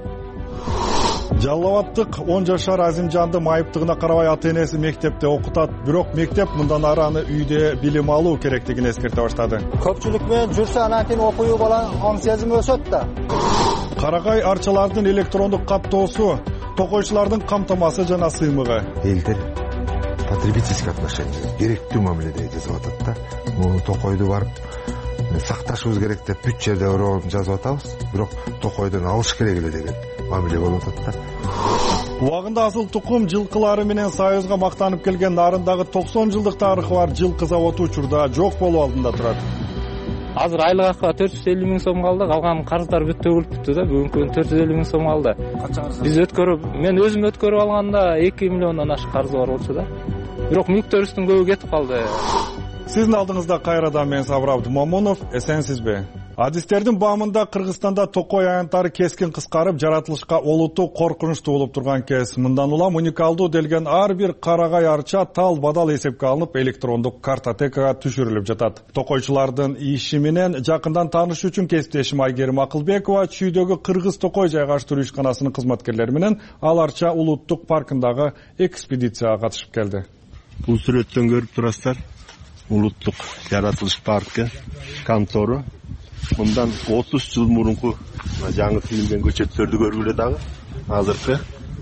Жалал Абадтык 10 жашар Азимжанды майыптыгына карабай ата-энеси мектепте окутат, бирок мектеп мындан ары аны үйдө билим алуу керектигин эскерте баштады. Көпчүлүк менен жүрсө анан кийин окууу бала оң сезим өсөт да. Карагай арчалардын электрондук каттоосу, токойчулардын камтамасы жана сыймыгы. Элдер потребительский отношение керектүү мамиледе жасап атат да. Муну токойду барып сакташыбыз керек деп бүт жерде өрөөнү жазып атабыз, бирок токойдон алыш керек эле деген мамиле болуп атат да. Убагында асыл тукум жылкылары менен Союзга мактанып келген Нарындагы 90 жылдык тарыхы бар жылкы заводу учурда жок болуу алдында турат. Азыр айлык акка 450 миң сом калды, калган карыздар бүт төгүлүптү да, бүгүнкү күндө 450 миң сом калды. Биз мен өзүм өткөрүп алганда 2 миллиондон ашык карызы бар болчу да. Бирок мүлктөрүбүздүн көбү кетип калды. Сиздин алдыңызда кайрадан мен Сабыр Абдымомунов, эсенсизби? Адистердин баамында Кыргызстанда токой аянттары кескин кыскарып, жаратылышка олуттуу коркунучтуу болуп турган кез. Мындан улам уникалдуу делген ар бир карагай арча тал бадал эсепке алынып, электрондук картотекага түшүрүлүп жатат. Токойчулардын иши менен жакындан таанышуу үчүн кесиптешим Айгерим Акылбекова чүйдөгү Кыргыз токой жайгаштыруу ишканасынын кызматкерлери менен ал арча улуттук паркындагы экспедицияга катышып келди. Бул сүрөттөн көрүп турасыздар. Улуттук жаратылыш паркы контору. Мындан 30 жыл мурунку жаңы тилинген көчөттөрдү көргүлө дагы. Азыркы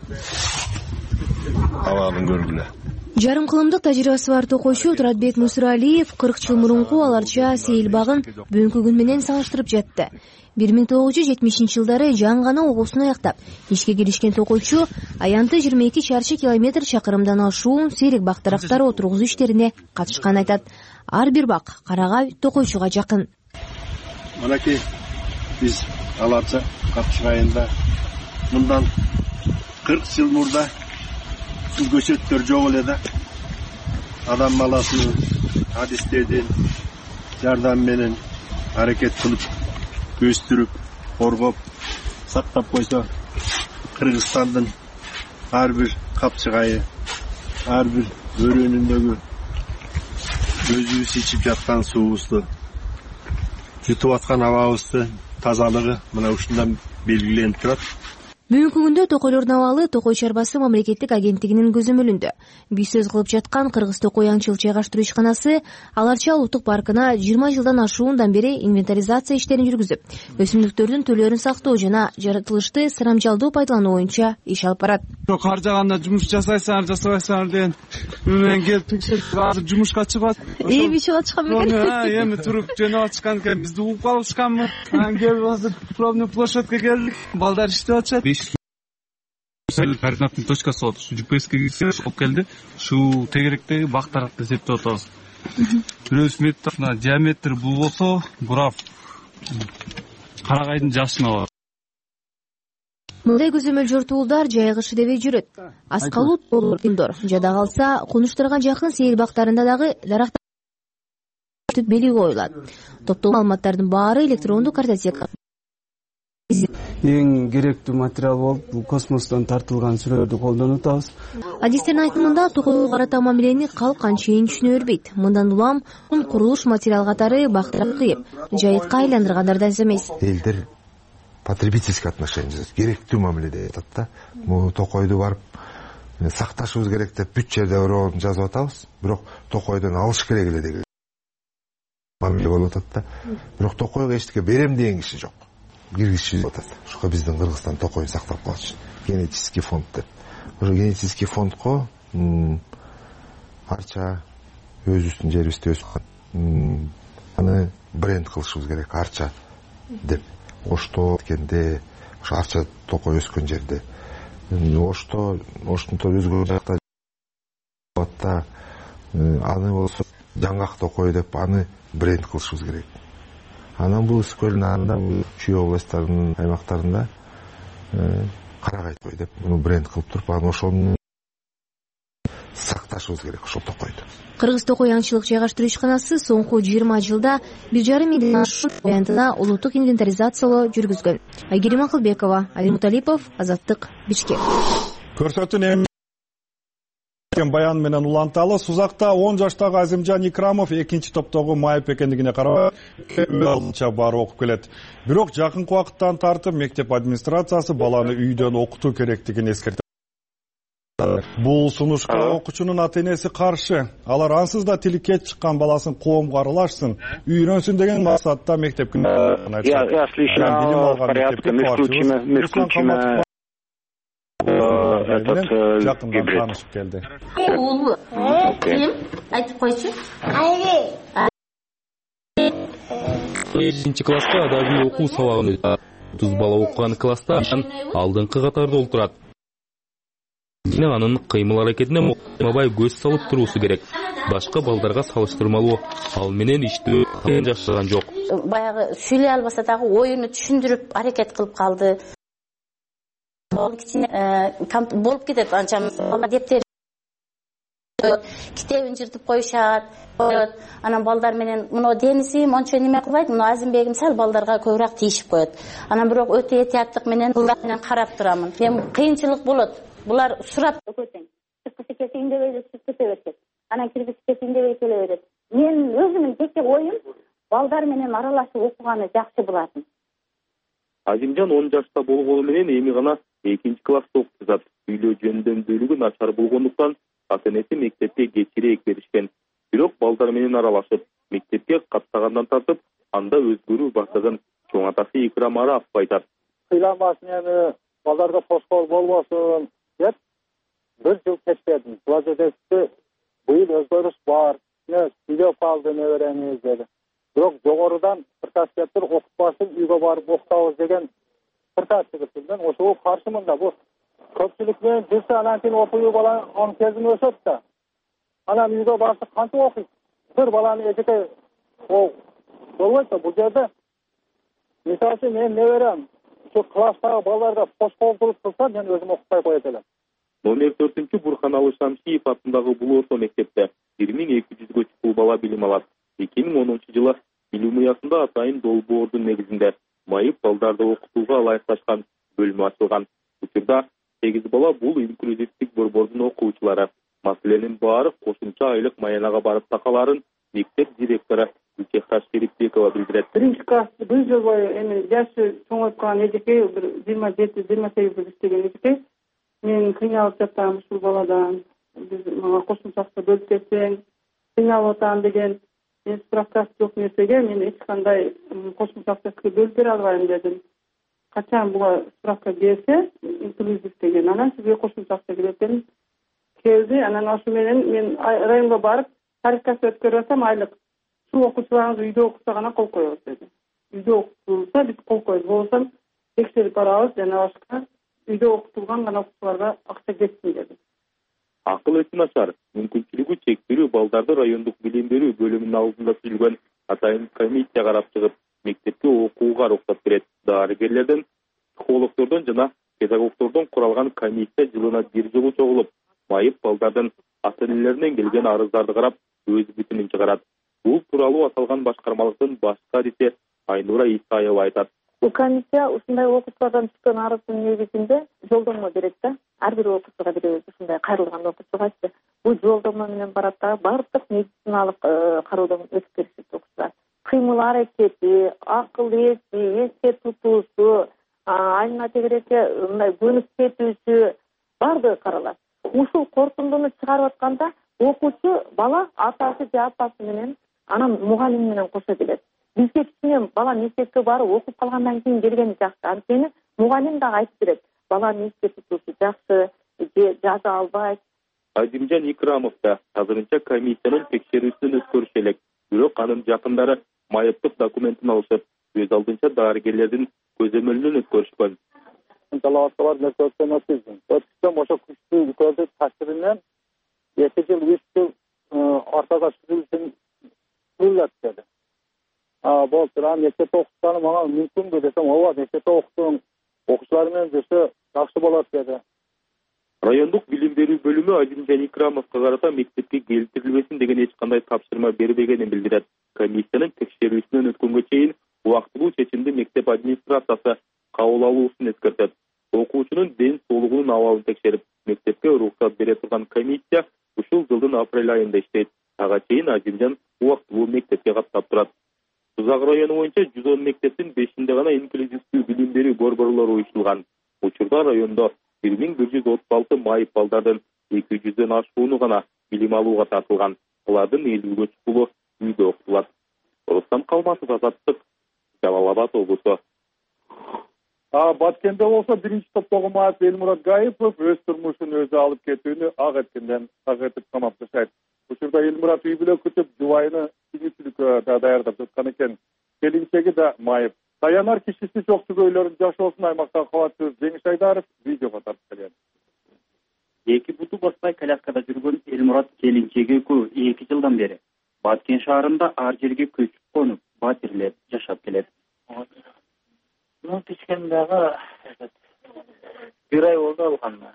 абалын көргүлө. Жарым кылымдык тажрыйбасы бар токойчу Туратбек Мусуралиев 40 жыл мурунку аларча сейил багын бүгүнкү күн менен салыштырып жатты. 1970-жылдары жаңгана окуусун аяктап, ишке киришкен токойчу аянты 22 чарчы километр чакырымдан ашуун сейрек бактарактар отургузуу иштерине катышканын айтат. Ар бир бак карагай токойчуга жакын. Манакей биз аларча Капчык айында мындан 40 жыл мурда бул көчөттөр жок эле да. Адам баласынын адистердин жардамы менен аракет кылып өстүрүп, коргоп, сактап койсо Кыргызстандын ар бир капчыгайы, ар бир өрөөнүндөгү өзүбүз ичип жаткан суубузду, жутуп аткан абабызды тазалыгы мына ушундан белгиленип турат. Бүгүнкү күндө токойлордун абалы Токой чарбасы мамлекеттик агенттигинин көзөмөлүндө. Биз сөз кылып жаткан Кыргыз токой аңчыл жайгаштыруу ишканасы Аларча улуттук паркына 20 жылдан ашуундан бери инвентаризация иштерин жүргүзүп, өсүмдүктөрдүн төлөрүн сактоо жана жаратылышты сырамжалдуу пайдалануу боюнча иш алып барат. Кар жааганда жумуш жасайсыңар, жасабайсыңар деген менен келип текшерип азыр жумушка чыгып атат. Эми чыгып атышкан бекен. Эми туруп жөнөп атышкан экен. Бизди угуп калышканбы? Келип азыр пробный площадька келдик. Балдар иштеп атышат. Координаттын точкасы болот. Ушу GPS-ке кирсе чыгып келди. Ушу тегеректеги бактаракты эсептеп атабыз. Бирөөсү метрна диаметр бул болсо, граф карагайдын жашына бар. Мындай көзөмөл жортуулдар жайгышы деп жүрөт. Аскалут болор. Жада калса, конуштарга жакын сейил бактарында дагы дарактар белги коюлат. Топтолгон маалыматтардын баары электрондук картотека. Эң керектүү материал болуп, бул космостон тартылган сүрөттөрдү колдонуп атабыз. Адистердин айтымында токойго карата мамилени калк анчейин түшүнө бербейт. Мындан улам курулуш материал катары бактар кыйып, жайытка айландыргандар да эмес. Элдер потребительский отношение керектүү мамиледе жатат да. Муну токойду барып сакташыбыз керек деп бүт жерде өрөөнү жазып атабыз, бирок токойдон алыш керек эле деген мамиле болуп атат да. Бирок токойго эчтеке берем деген киши жок. киргизишип атат. Ошого биздин Кыргызстан токойун сактап калыш үчүн генетический фонд деп. Ошо генетический фондко арча өзүбүздүн жерибизде өсүп аны бренд кылышыбыз керек. Арча деп. Ошто дегенде ошо арча токой өскөн жерде оштунтон өзгө жакта аны болсо жаңгак токой деп аны бренд кылышыбыз керек. Анан бул Ысык көлүнүн нарында, Чүй областарынын аймактарында Карагай той деп муну бренд кылып туруп, анан ошону сакташыбыз керек, ошол токойду. Кыргыз токой аңчылык жайгаштыруу ишканасы соңку 20 жылда 1,5 миңден ашуун брендине улуттук инвентаризациялоо жүргүзгөн. Айгерим Акылбекова, Али Муталипов, Азаттык, Бишкек. Көрсөтүүнү баян менен уланталы. Сузакта 10 жаштагы Азимжан Икрамов экинчи топтогу майып экендигине карабай алдынча барып окуп келет. Бирок жакынкы убакыттан тартып мектеп администрациясы баланы үйдөн окутуу керектигин эскертет. Бул сунушка окуучунун ата-энеси каршы. Алар ансыз да тили кеч чыккан баласын коомго аралашсын, үйрөнсүн деген максатта мектепке Я слышал, порядка, мы исключим жакындан таанышып келди. Айтып койчу. Экинчи класста адаби окуу сабагын 30 бала окуган класста алдыңкы катарда отурат. Анын кыймыл аракетине мокмабай көз салып туруусу керек. Башка балдарга салыштырмалуу ал менен иштөө жашаган жок. Баягы сүйлөй албаса дагы оюну түшүндүрүп аракет кылып калды. Болуп кетет анча дептер китебин жыртып коюшат. Анан балдар менен муну Дениси мончо неме кылбайт, муну Азимбегим сал балдарга көбүрөөк тийишип коет. Анан бирок өтө этияттык менен карап турамын. Мен кыйынчылык болот. Булар сурап өтөң. Чыккысы келсе индебей чыгып кете берет. Анан киргиз келсе индебей келе берет. Мен өзүмдүн жеке оюм балдар менен аралашып окуганы жакшы болатын. Азимжан 10 жашта болгону менен эми гана 2 класста окуп жатат. Үйлөө жөндөмдүүлүгү начар болгондуктан ата-энеси мектепке кечирээк беришкен. Бирок балдар менен аралашып, мектепке каттагандан тартып, анда өзгөрүү баштаган чоң атасы Икрам Арапов айтат. Ыйланбасын эми балдарга тоскоол болбосун деп 1 жыл кечпедим. Класстагы быйыл өзгөрүш бар. Мен сүйлөп калды неберемиз деди. Бирок жогорудан приказ келип окутпасын, үйгө барып окутабыз деген приказ чыгып, мен ошого каршымын да. Бул көпчүлүк менен жүрсө анан кийин окуйбу бала анын сезими өсөт да. Анан үйгө барса канча окуйт? Бир баланы эжеке болбойт да. Бул жерде мисалы үчүн мен неберем şu класстагы балдарга тоскоолдук кылса, мен өзүм окутпай коет элем. Номер 4-чү Бурханалы Шамшиев атындагы бул орто мектепте 1200-гө чукул бала билим алат. 2010-жылы билим уясында атайын долбоордун негизинде майып балдарды окутууга ылайыкташкан бөлмө ачылган. Учурда 8 бала бул инклюзивдик борбордун окуучулары. Маселенин баары кошумча айлык маянага барып такаларын мектеп директору Гүлчехраш Шерипбекова билдирет. Биринчи класста бир жыл бою эми жашы чоңоюп калган эжеке, бир 27-28 жыл иштеген эжеке. Мен кыйналып жатам ушул баладан. Биз мага кошумча акча бөлүп берсең, кыйналып атам деген справкасы жок нерсеге мен эч кандай кошумча акча бөлүп бере албайм дедим. Качан буга справка берсе, инклюзив деген, анан сизге кошумча акча берет дедим. Келди, анан ошо менен мен районго барып, тарифкасы өткөрүп атсам айлык. Şu okuyucularınız uyda okusagana kol koyuyoruz dedi. Uyda okutulursa biz kol koyuyoruz. Olsam tekşerip arabız, yani başka uyda okutulgan gana okuyucularda akça geçsin dedi. Akıl eti начар, мүмкүнчүлүгү чектелүү балдарды райондук билим берүү бөлүмүнүн алдында түзүлгөн атайын комиссия карап чыгып, мектепке окууга уруксат берет. Дарыгерлерден, психологдордон жана педагогдордон куралган комиссия жылына 1 жолу чогулуп, майып балдардын ата-энелеринен келген арыздарды карап, өз бүтүнүн чыгарат. Бул тууралуу аталган башкармалыктын баш кадиси Айнура Исаева айтат. Бул комиссия ушундай окуучулардан түшкөн арыздын негизинде жолдомо берет да. Ар бир окуучуга беребиз, ушундай кайрылган окуучугачы. Бул жолдомо менен барат да, бардык медициналык кароодон өтүп беришет окуучулар. Кыймыл аракети, акыл эси, эсте тутуусу, айына тегерекке мындай көнүп кетүүсү бардыгы каралат. Ушул корутундуну чыгарып атканда окуучу бала атасы же апасы менен анан мугалим менен кошо келет. бизге кичине бала мектепке барып окуп калгандан кийин келгени жакшы. Анткени мугалим дагы айтып берет, баланын институту жакшы, жаза албайт. Азимжан Икрамов да азырынча комиссиянын текшерүүсүнөн өткөрүш элек. Бирок анын жакындары майыптык документин алышып, өз алдынча дарыгерлердин көзөмөлүнөн өткөрүшкөн. Талаптар нерсе эмес. Өткөм ошо күчтүү өлкөдө таасиринен 2 жыл 3 жыл ортага сүрүлүшүн сүрүлөт деди. Болсо мектепте окутканым мага мүмкүнбү десем, ооба мектепте окуттум, окуучулар менен жүрсө жакшы болот деди. Райондук билим берүү бөлүмү Азимжан Икрамовго карата мектепке келтирилбесин деген эч кандай тапшырма бербегенин билдирет. Комиссиянын текшерүүсүнөн өткөнгө чейин убактылуу чечимди мектеп администрациясы кабыл алуусун эскертет. Окуучунун ден соолугунун абалын текшерип, мектепке уруксат бере турган комиссия ушул жылдын апрель айында иштейт. Ага чейин Азимжан убактылуу мектепке каттап турат. Сузак району боюнча 110 мектептин 5-inde гана инклюзивдүү билим берүү борборлору уюштурулган. Учурда райондо 1136 майып балдардын 200дөн ашууну гана билим алууга тартылган. Алардын 50гө чукулу үйдө окутулат. Рустам Калматов, Азаттык, Жалал Абад облусу. Баткенде болсо биринчи топтогу майып Элмурат Гаипов өз турмушун өзү алып кетүүнү ак эткенден так этип камап жашайт. Учурда Элмурат үй бүлө күтүп, жубайыны сүйүүчүлүккө даярдап жаткан экен. Келинчеги да майып. Таянар кишиси жок түгөйлөрүн жашоосун аймактагы кабатчы Жеңиш Айдаров видеого тартып келген. Эки буту баспай коляскада жүргөн Элмурат келинчеги экөө 2 жылдан бери Баткен шаарында ар жерге көчүп конуп, батирлеп жашап келет. Пичкендагы 1 ай болду алганда.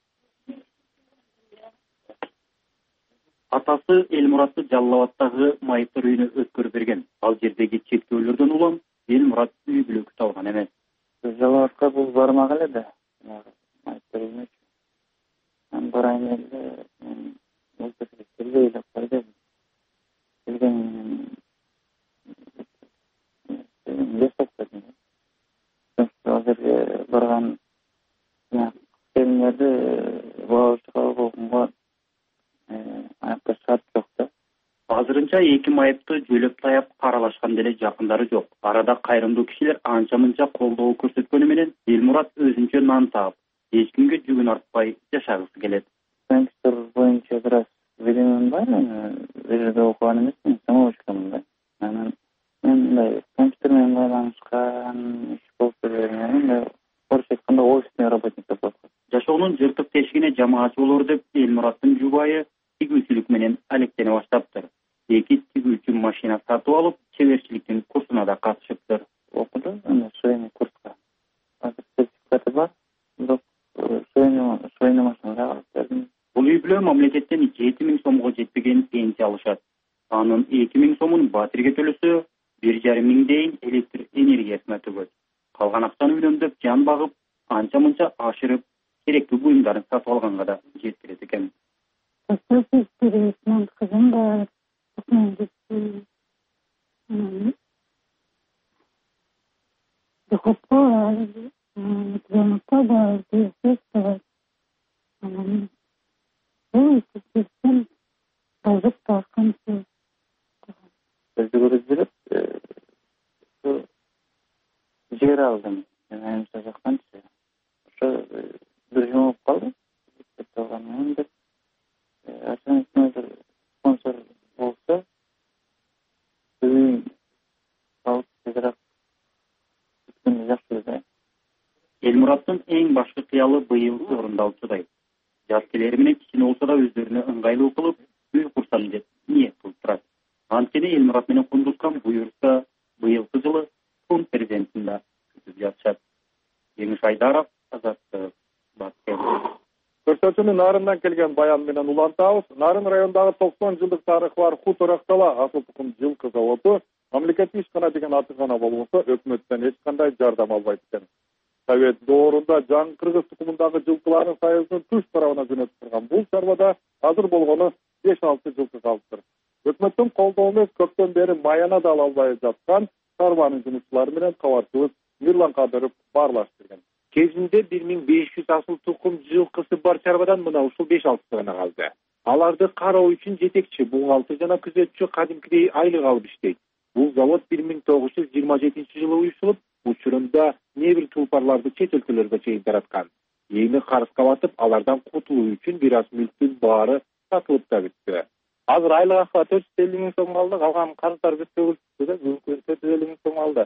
Атасы Элмуратты Жалал Абадтагы майыптар үйүнө өткөрүп берген. Ал жердеги чектөөлөрдөн улам Элмурат үй бүлө күтө алган эмес. Жалал Абадка бул бармак эле да. Майыптар үйүнө. Мен барайын эле, мен бул жерге келбей эле койдум. Келген азыр барган келинерди багышка болгонго аякка шарт жок да. Азырынча 2 майыпты жөлөп таяп каралашкан деле жакындары жок. Арада кайрымдуу кишилер анча-мынча колдоо көрсөткөнү менен Элмурат өзүнчө нан таап, эч кимге жүгүн артпай жашагысы келет. Компьютер боюнча бир аз билимим бар, бир жерде окуган эмесмин, самоучкамын. Мен мындай компьютер менен байланышкан иш болсо менен орусча айтканда офисный работник деп коет. Жашоонун жыртык тешигине жамаачы болор деп Элмураттын жубайы тигүүчүлүк менен алектене баштаптыр. 2 тигүүчү машина сатып алып, чеберчиликтин курсуна да катышыптыр. Окудум, швейный курска. Азыр сертификаты бар, бирок швейный машина алып бердим. Бул үй бүлө мамлекеттен 7000 сомго жетпеген пенсия алышат. Анын 2000 сомун батирге төлөсө, 1,5 миңдейин электр энергиясына төгөт. Калган акчаны үнөмдөп жан багып, анча-мынча ашырып, керектүү буюмдарын сатып алганга да жеткирет экен. Кызым бар, жер алдым. Айымса жакканчы. Ошо бир жыл болуп калды. Алганмын деп. Спонсор болсо, үй алып тезирээк күткөнү жакшы да. Элмураттын эң башкы кыялы быйыл орундалып жатат. Жаш келери менен кичине болсо да өздөрүнө ыңгайлуу кылып, үй курсам деп ниет кылып турат. Анткени Элмурат менен кундускан буюрса быйылкы жылы тун перзентинде күтүп жатышат. Жеңиш Айдаров, Азаттык, Баткен. Көрсөтүүнү Нарындан келген баян менен улантабыз. Нарын районундагы 90 жылдык тарыхы бар Хуторактала асыл тукум жылкы заводу мамлекеттик ишкана деген атыгана болбосо, өкмөттөн эч кандай жардам албайт экен. Совет доорунда жаңы кыргыз тукумундагы жылкылардын союзунун туш тарабына жөнөтүп турган бул чарбада азыр болгону 5-6 жылкы калыптыр. Өкмөттүн колдоо эмес, көптөн бери маяна да ала албай жаткан чарбанын жумушчулары менен кабарчыбыз Мирлан Кадыров баарлаштырган. Кезинде 1500 асыл тукум жылкысы бар чарбадан мына ушул 5-6 гана калды. Аларды кароо үчүн жетекчи, бухгалтер жана күзөтчү кадимкидей айлык алып иштейт. Бул завод 1927 жылы уюштурулуп, учурунда небир тулпарларды чет өлкөлөргө чейин тараткан. Эми карызга батып, алардан кутулуу үчүн бир аз мүлктүн баары сатылып да бүттү. Азыр айлык акы 450 миң сом калды, калган карыздар бүт төгүлүптү да, бүгүнкү 450 миң сом калды.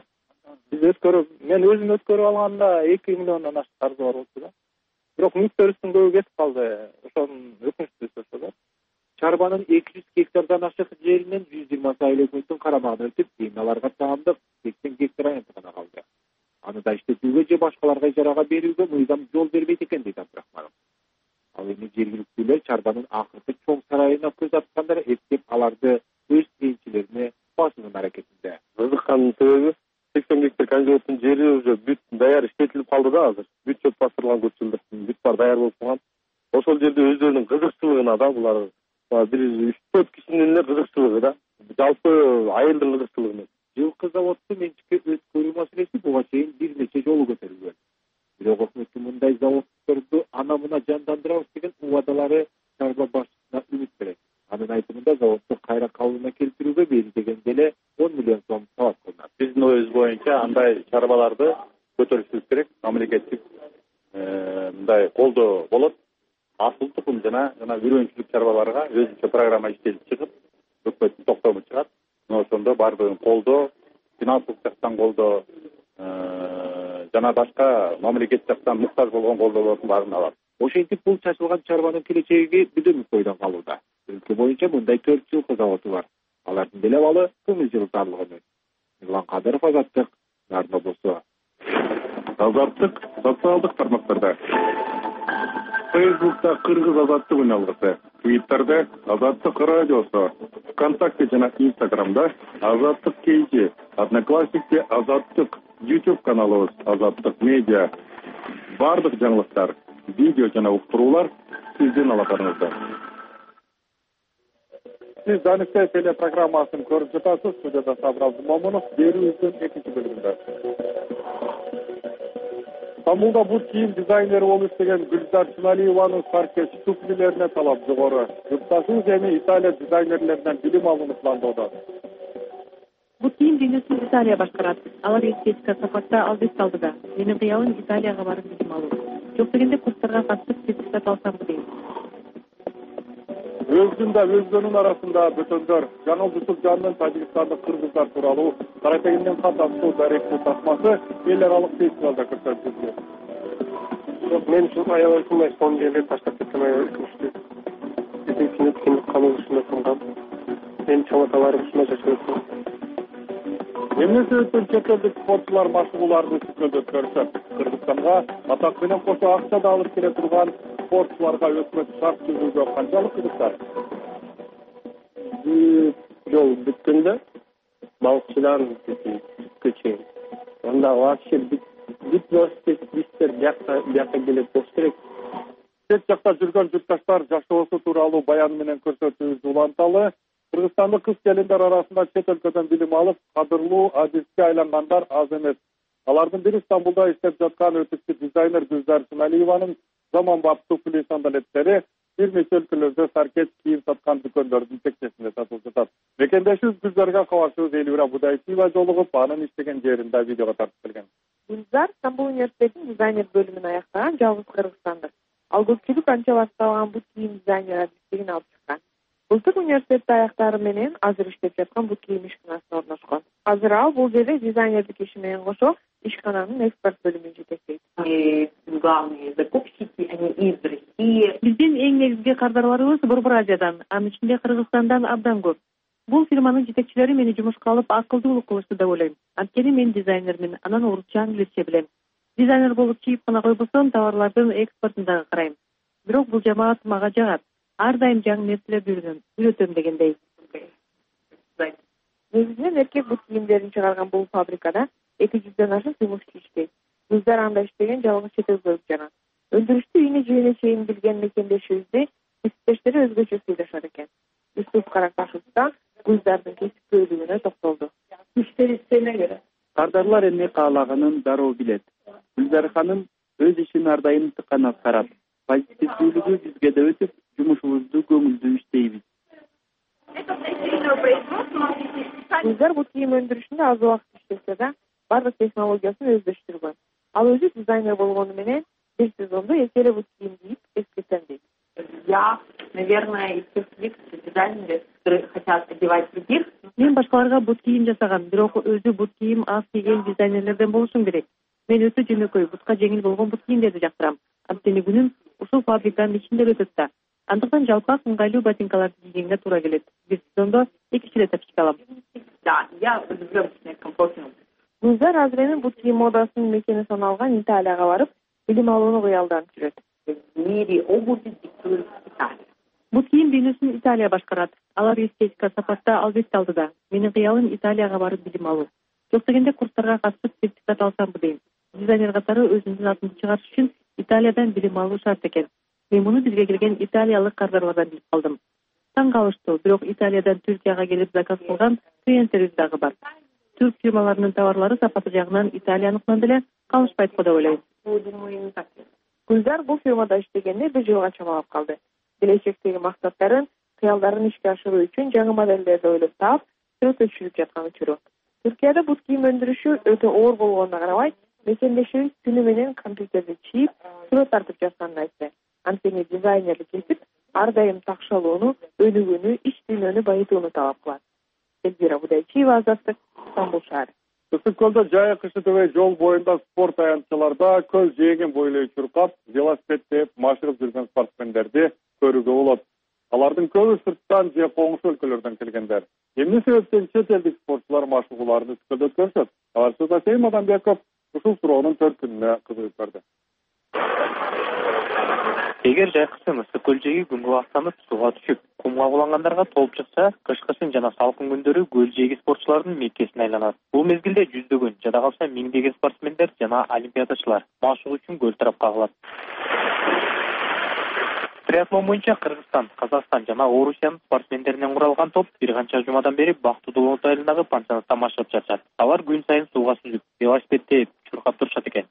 Мен өзүм өткөрүп алганда 2 миллиондон ашык карызы бар болчу да. Бирок мүлктөрүбүздүн көбү кетип калды. Ошонун өкүнүчтүүсү ошо да. Чарбанын 200 гектардан ашык жеринен 120 айыл өкмөттүн карамагына өтүп, кийин аларга таандык 80 гектар аянт гана калды. Аны да иштетүүгө же башкаларга ижарага берүүгө мыйзам жол бербейт экен, дейт Абдрахманов. Ал эми жергиликтүүлөр Чарбанын акыркы чоң сарайына көз аткандар эптеп аларды өз кийинчилерине басуунун аракетинде. Кызыккандын себеби 80 гектар комбинаттын жери уже бүт даяр иштетилип калды да азыр. Бүт чөп бастырылган көчөлдөрдүн бүт бар даяр болуп калган. Ошол жерде өздөрүнүн кызыкчылыгына да булар бир 3-4 кишинин эле кызыкчылыгы да. Жалпы айылдын кызыкчылыгы. Жылкы заводду менчикке өткөрүү маселеси буга чейин бир нече жолу көтөрүлгөн. Бирок өкмөттүн мындай заводдорду ана мына жандандырабыз деген убадалары Чарба башчысына үмүт берет. Анын айтымында заводду кайра калыбына келтирүүгө бери дегенде эле 10 миллион сом талап кылынат. Биздин оюбуз боюнча андай чарбаларды көтөрүшүбүз керек. Мамлекеттик мындай колдоо болот. Асыл тукум жана үйрөнчүлүк чарбаларга өзүнчө программа иштелип чыгып, өкмөттүн токтому чыгат. Ошондо бардыгын колдоо, финансылык жактан колдоо, жана башка мамлекет жактан муктаж болгон колдоолордун баарын алат. Ошентип бул чачылган чарбанын келечеги бүдөмүк бойдон калууда. Өлкө боюнча мындай 4 жылкы заводу бар. Алардын деле абалы көңүл жылтарлык эмес. Нурлан Кадыров, Азаттык, Нарын облусу. Азаттык социалдык тармактарда. Фейсбукта Кыргыз Азаттык үналгысы, Твиттерде Азаттык радиосу, ВКонтакте жана Инстаграмда Азаттык KG, Одноклассникте Азаттык, YouTube каналыбыз Азаттык медиа. Бардык жаңылыктар, видео жана уктуруулар сиздин алакарыңызда. Сиз Даныштай телепрограммасын көрүп жатасыз. Студияда Сабыр Абдумомунов, берүүбүздүн 2-бөлүмүндө. Стамбулда бут кийим дизайнери болуп иштеген Гүлзар Чыналиеванын Саркеш туфлилерине талап жогору. Журтташу және Италия дизайнерлеринен билим алууну пландоодо. Бут кийим бизнесин Италия башкарат. Алар эстетика сапатта алдык алдыда. Менин кыялым Италияга барып билим алуу. Жок дегенде курстарга катышып сертификат алсамбы дейм. Өзүндө өздөрүнүн арасында бөтөндөр Жаңыл Жусупжандын Тажикстандык кыргыздар тууралуу Каратегинден кат аттуу даректүү тасмасы эл аралык фестивалда көрсөтүлдү. Мен ушул аябай ушундай сон жерге таштап кеткен аябай өкүнүчтүү. Экинчи кимдик калуу ушундай сынган. Мен чоңоталарым ушундай жашап өттүм. Эмне себептен чет элдик спортчулар машыгууларды сүзгөлдөп өткөрүшөт? Кыргызстанга атак менен кошо акча да алып келе турган спортчуларга өкмөт шарт түзүүгө канчалык кызыкчан? Жол бүткөндө балыкчылар бүткө чейин. Анда вообще бүт велосипедисттер бияка келип болуш керек. Чет жакта жүргөн журтташтар жашоосу тууралуу баян менен көрсөтүүбүздү уланталы. Кыргызстандык кыз келиндер арасында чет өлкөдөн билим алып, кадырлуу адиске айлангандар аз эмес. Алардын бири Стамбулда иштеп жаткан өтүкчү дизайнер Гүлзар Чыналиеванын заманбап туфли сандалеттери бир нече өлкөлөрдө саркет кийим саткан дүкөндөрдүн текчесинде сатылып жатат. Мекендешибиз Гүлзарга кабарчыбыз Элюра Будайчиева жолугуп, анын иштеген жеринде видеого тартып келген. Гүлзар Стамбул университетинин дизайнер бөлүмүн аяктаган жалгыз кыргызстандык. Ал көпчүлүк анча башталган бут кийим дизайнер адистигин алып чыккан. Былтыр университетте аяктары менен азыр иштеп жаткан бут кийим ишканасына орношкон. Азыр ал бул жерде дизайнердик иши менен кошо ишкананын экспорт бөлүмүн жетектейт. Главные закупщики, они из России. Биздин эң негизги кардарларыбыз Борбор Азиядан, анын ичинде Кыргызстандан абдан көп. Бул фирманын жетекчилери мени жумушка алып акылдуулук кылышты деп ойлойм. Анткени мен дизайнермин, анан орусча, англисче билем. Дизайнер болуп чыйып гана койбосом, товарлардын экспортун дагы карайм. Бирок бул жамаат мага жагат. Ар дайым жаңы нерселерди үйрөтөм дегендей. Негизинен эркек бут кийимдерин чыгарган бул фабрикада 200дөн ашык жумушчу иштейт. Гүлзар анда иштеген жалгыз чет өлкөлүк жана. Өндүрүштү ийне жүйүнө чейин билген мекендешибизди кесиптештери өзгөчө сүйлөшөр экен. Юсуп Каракашев да Гүлзардын кесипкөйлүгүнө токтолду. Иштери иштегенине көрө. Кардарлар эмне каалаганын дароо билет. Гүлзар ханым өз ишин ар дайым тыккан аткарат. Позитивдүүлүгү бизге да өтүп, жумушубузду көңүлдүү иштейбиз. Гүлзар бут кийим өндүрүшүндө аз убакыт иштесе да, бардык технологиясын өздөштүргөн. Ал өзү дизайнер болгону менен бир сезондо эки эле бут кийим кийип эскертем дейт. Я, наверное, из тех дизайнеров, которые хотят одевать других. Мен башкаларга бут кийим жасагам, бирок өзү бут кийим аз кийген дизайнерлерден болушум керек. Мен өтө жөнөкөй, бутка жеңил болгон бут кийимдерди жактырам. Анткени күнүм ушул фабриканын ичинде өтөт да. Андыктан жалпак ыңгайлуу ботинкаларды кийгенге туура келет. Бир сезондо 2 рет тапчык алам. Да, я люблю комфортную. Гүлзар азыр эми бут кийим модасынын мекени саналган Италияга барып, билим алууну кыялданып жүрөт. В мире обуви диктует Италия. Бут кийим дүйнөсүн Италия башкарат. Алар эстетика сапатта албетте алдыда. Менин кыялым Италияга барып билим алуу. Жок дегенде курстарга катышып сертификат алсамбы дейм. Дизайнер катары өзүмдүн атымды чыгарыш үчүн Италиядан билим алуу шарт экен. Мен муну бизге келген италиялык кардарлардан билип калдым. Таң калыштуу, бирок Италиядан Түркияга келип заказ кылган клиенттерибиз дагы бар. Түрк фирмаларынын товарлары сапаты жагынан Италияныкынан деле калышпайт го деп ойлойм. Гүлзар бул фирмада иштегенде 1 жылга чамалап калды. Келечектеги максаттарын, кыялдарын ишке ашыруу үчүн жаңы модельдерди ойлоп таап, сүрөткө түшүрүп жаткан учуру. Түркияда бут кийим өндүрүшү өтө оор болгонуна карабай, мекендешибиз түнү менен компьютерди чийип, сүрөт тартып жатканын айтты. Анткени дизайнерлик кесип ар дайым такшалууну, өнүгүүнү, ич дүйнөнү байытууну талап кылат. Элвира Будайчиева, Азаттык, Стамбул шаары. Ысык көлдө жайык кышы төбөй жол боюнда спорт аянтчаларда көз жээгин бойлой чуркап, велосипед тээп машыгып жүргөн спортсмендерди көрүүгө болот. Алардын көбү сырттан же коңшу өлкөлөрдөн келгендер. Эмне себептен чет элдик спортчулар машыгууларын Ысык өткөрүшөт? Аларчы Асей Мадамбеков ушул суроонун төркүнүнө кызыгып көрдү. Эгер жайкысын ысык көл жээги күнгө аттанып сууга түшүп, кумга булангандарга толуп чыкса, кышкысын жана салкын күндөрү көл жээги спортчулардын меккесине айланат. Бул мезгилде жүздөгөн, жада калса миңдеген спортсмендер жана олимпиадачылар машыгуу үчүн көл тарапка кагылат. Триатлон боюнча Кыргызстан, Казакстан жана Орусиянын спортсмендеринен куралган топ бир канча жумадан бери Бактуу айылындагы пансионатта машыгып жатышат. Алар күн сайын сууга сүзүп, велосипед тээп, чуркап турушат экен.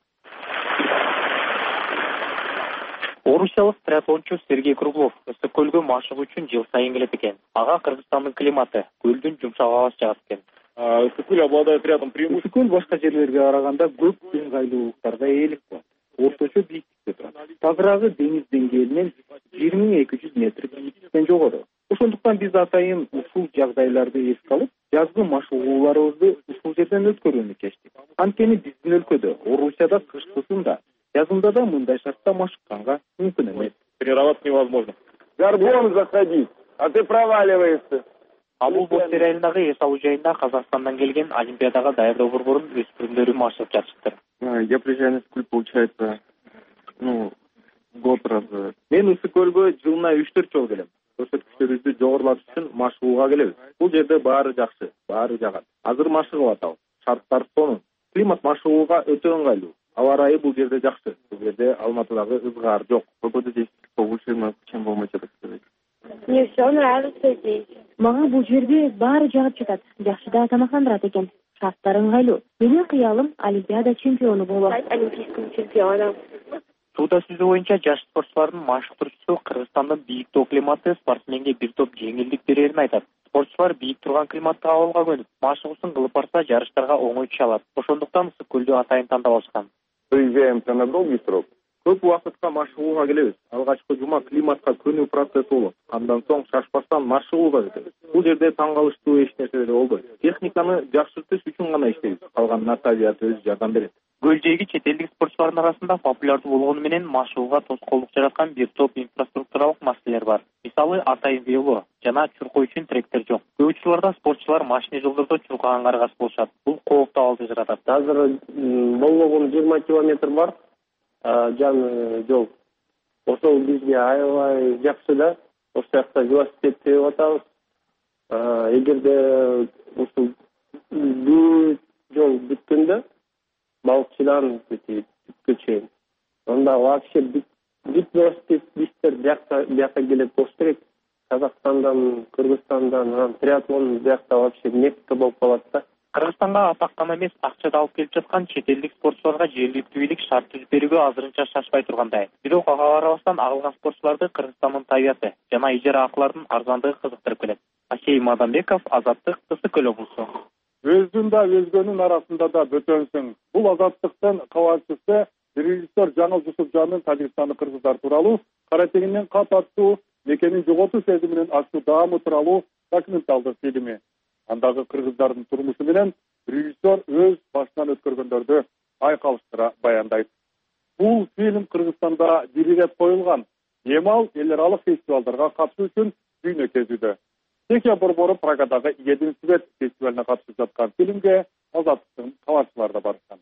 Орусиялык триатлончу Сергей Круглов ысык көлгө машыгуу үчүн жыл сайын келет экен. Ага Кыргызстандын климаты, көлдүн жумшак абасы жагат экен. Ысык көл обладает рядом преимуществом. Ысык көл башка жерлерге караганда көп ыңгайлуулуктарга ээлик болот. Орточо бийиктикте турат. Тазырагы деңиз деңгээлинен 2200 метр бийиктиктен жогору. Ошондуктан биз атайын ушул жагдайларды эске алып, жазгы машыгууларыбызды ушул жерден өткөрүүнү чечтик. Анткени биздин өлкөдө, Орусияда кышкысында, жазында да мындай шартта машыкканга мүмкүн эмес. Тренироваться невозможно. Горбом заходить, а ты проваливаешься. Бул Бостер айылындагы эс алуу жайында Казакстандан келген олимпиадага даярдоо борборунун өспүрүмдөрү машыгып жатышты. Я приезжаю на ысык, получается, год раз. Мен ысык көлгө жылына 3-4 жолу келем. Көрсөткүчтөрүбүздү жогорулатыш үчүн машыгууга келебиз. Бул жерде баары жакшы, баары жагат. Азыр машыгып атабыз. Шарттар сонун. Климат машыгууга өтө ыңгайлуу. Аба ырайы бул жерде жакшы. Бул жерде Алматыдагы ызгаар жок. Погода здесь повыше, чем в Алмате, так сказать. Мне все нравится здесь. Мага бул жерде баары жагып жатат. Жакшы да тамактандырат экен. Шарттар ыңгайлуу. Менин кыялым Олимпиада чемпиону болуу. Олимпийским чемпионом. Сууда сүзүү боюнча жаш спортчулардын машыктыруучусу Кыргызстандын бийик тоо климаты спортсменге бир топ жеңилдик берерин айтат. Спортчулар бийик турган климаттагы абалга көнүп, машыгуусун кылып барса жарыштарга оңой түшө алат. Ошондуктан ысык көлдү атайын тандап алышкан. Приезжаем на долгий срок. Көп убакытка машыгууга келебиз. Алгачкы жума климатка көнүү процесси болот. Андан соң шашпастан машыгууга өтөбүз. Бул жерде таң калыштуу эч нерсе деле болбойт. Техниканы жакшыртыш үчүн гана иштейбиз. Калганына табият өзү жардам берет. Көл жээги чет элдик спортчулардын арасында популярдуу болгону менен машыгууга тоскоолдук жараткан бир топ инфраструктуралык маселелер бар. Мисалы, атайын вело жана чуркоо үчүн тректер жок. Көп учурларда спортчулар машина жолдордо чуркаганга аргасыз болушат. Бул кооптуу абалды жаратат. Азыр болбогон 20 километр бар. Жаңы жол. Ошол бизге аябай жакшы да. Ошол жакта велосипед тээп атабыз. Эгерде ушул жол бүткөндө балыкчылар бүткө чейин. Онда вообще бүт велосипедисттер бияка келип болуш керек. Казакстандан, Кыргызстандан, триатлон бияка вообще Мекка болуп калат да. Кыргызстанга атак гана эмес, акча да алып келип жаткан чет элдик спортчуларга жергиликтүү бийлик шарт түзүп берүүгө азырынча шашпай тургандай. Бирок ага карабастан агылган спортчуларды Кыргызстандын табияты жана ижара акылардын арзандыгы кызыктырып келет. Асей Мадамбеков, Азаттык, Ысык-Көл облусу. Өзүн да өзгөнүн арасында да бөтөнсүң. Бул Азаттыктын кабарчысы режиссер Жаңыл Жусупжандын Тажикстандын кыргыздар тууралуу кара тегинден кат аттуу мекенин жоготуу сезиминин ачуу даамы тууралуу документалдык фильми. Андагы кыргыздардын турмушу менен режиссер өз башынан өткөргөндөрдү айкалыштыра баяндайт. Бул фильм Кыргызстанда бир ирет коюлган. Эми ал эл аралык фестивалдарга катышуу үчүн дүйнө кезүүдө. Чехия борбору Прагадагы Един свет фестивалына катышып жаткан фильмге Азаттыктын кабарчылары да барышкан.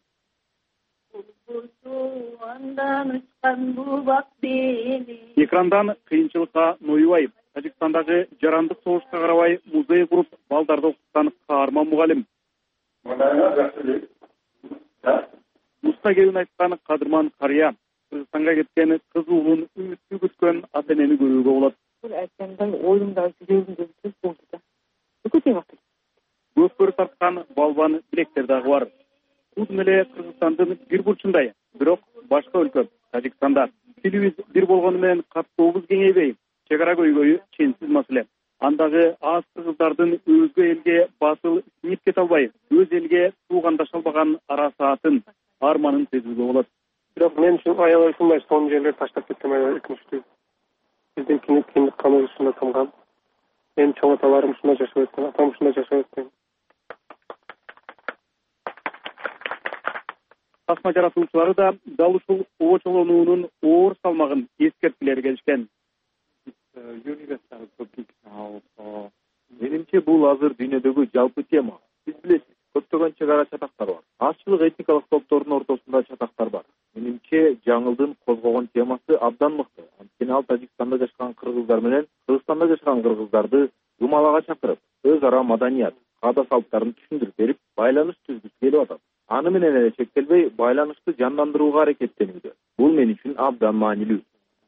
Экрандан кыйынчылыкка ноюбай, Тажикстандагы жарандык согушка карабай музей куруп балдарды окуткан каарман мугалим. Муста келин айткан кадырман карыя, Кыргызстанга кеткен кыз уулун үмүттүү күткөн ата энени көрүүгө болот. Бул айткандай оюмдагы жүрөгүмдөгү сөз болду да. Өтө жакшы. Көпкөр тарткан балбан билектер дагы бар. Бул эле Кыргызстандын бир бурчундай, бирок башка өлкө Тажикстанда тилибиз бир болгону менен каттообуз кеңейбей, чек ара көйгөйү ченсиз маселе. Андагы аз кыргыздардын өзгө элге басыл синип кете албай, өз элге туугандаша албаган ара саатын, арманын сезүүгө болот. Бирок мен үчүн аябай ушундай сонун жерлерди таштап кеттим, аябай өкүнүчтүү. Биздин киндик каныбыз ушунда тамган. Менин чоң аталарым ушунда жашап өткөн, атам ушунда жашап өткөн. Тасма жаратуучулары да дал ушул обочолонуунун оор салмагын эскерткилери келишкен. Менимче бул азыр дүйнөдөгү жалпы тема. Сиз билесиз, көптөгөн чек ара чатактар бар. Азчылык этникалык топтордун ортосунда чатактар бар. Менимче жаңылдын козгогон темасы абдан мыкты. Анткени ал Тажикстанда жашаган кыргыздар менен Кыргызстанда жашаган кыргыздарды гымалага чакырып, өз ара маданият, каада салттарын түшүндүрүп берип, байланыш түзгүсү келип атат. Аны менен эле чектелбей, байланышты жандандырууга аракеттенүүдө. Бул мен үчүн абдан маанилүү.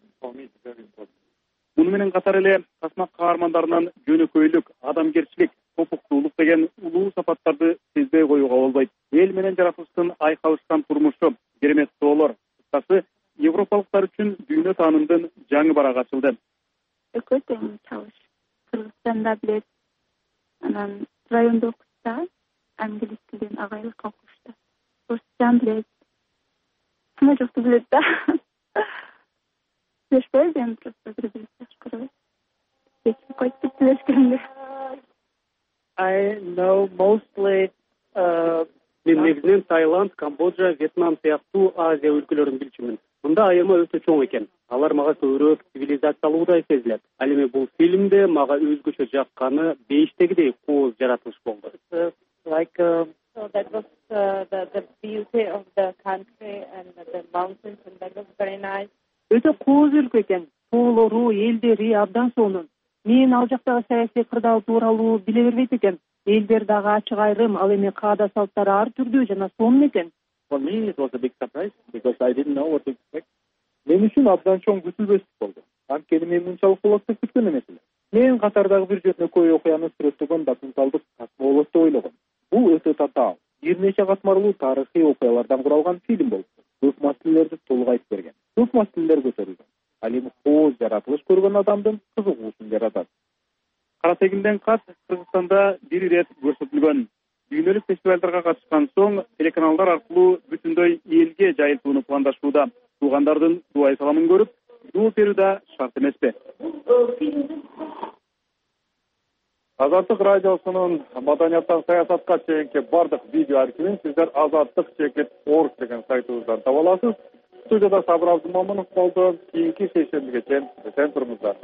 Муну менен катар эле тасма каармандарынан жөнөкөйлүк, адамгерчилик, топуктуулук деген улуу сапаттарды сезбей коюуга болбойт. Эл менен жаратылыштын айкалышкан турмушу, керемет тоолор, кыскасы европалыктар үчүн дүйнө таанымдын жаңы барагы ачылды. Экөө тең чалыш. Кыргызстанда билет, анан райондо окутса, англис тилин агайлык окушта. Орусчан билет. Сына жокту билет да. Билешпейбиз эми просто бири-бири башкарабыз. Эки койуп билешкенде. I know mostly мен негизинен Таиланд, Камбоджа, Вьетнам сыяктуу Азия өлкөлөрүн билчүмүн. Мында айырма өтө чоң экен. Алар мага көбүрөөк цивилизациялуудай сезилет. Ал эми бул фильмде мага өзгөчө жакканы бейиштегидей кооз жаратылыш болду. Like so that was the beauty of the country and the mountains and that was very nice. Өтө кооз өлкө экен. Тоолору, элдери абдан сонун. Мен ал жактагы саясий кырдаал тууралуу биле бербейт экен. Элдер дагы ачык айрым, ал эми каада салттары ар түрдүү жана сонун экен. For me it was a big surprise because I didn't know what to expect. Мен үчүн абдан чоң күтүлбөстүк болду. Анткени мен мынчалык болот деп күткөн эмес элем. Мен катардагы бир жөнөкөй окуяны сүрөттөгөн документалдык тасма болот деп ойлогом. Бул өтө татаал, бир нече катмарлуу тарыхый окуялардан куралган фильм болуп, көп маселелерди толук айтып берген. Көп маселелер көтөрүлгөн. Ал эми кооз жаратылыш көргөн адамдын кызыгуусун жаратат. Кара тегинден кат Кыргызстанда бир ирет көрсөтүлгөн. Дүйнөлүк фестивалдарга катышкан соң телеканалдар аркылуу бүтүндөй элге жайылтууну пландашууда. Туугандардын дубай саламын көрүп, жооп берүү да шарт эмеспи? Азаттык радиосунун маданияттан саясатка чейинки бардык видео архивин сиздер azattik.org деген сайтыбыздан таба аласыз. Студияда Сабыр Абдумомунов болду. Кийинки шейшембиге чейин эсен туруңуздар.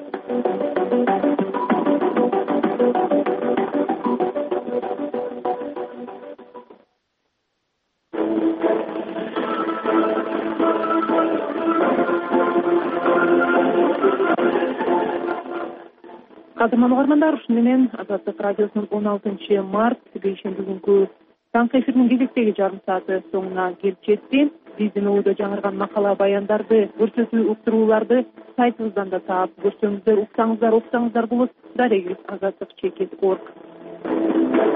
Кадырман угармандар, ушуну менен Азаттык радиосунун 16 март бейшемби күнкү таңкы эфиринин кезектеги жарым сааты соңуна келип жетти. Биздин ойдо жаңырган макала баяндарды, көрсөтүү уктурууларды сайтыбыздан да таап көрсөңүздөр, уксаңыздар болот. Дарегиз azattik.org.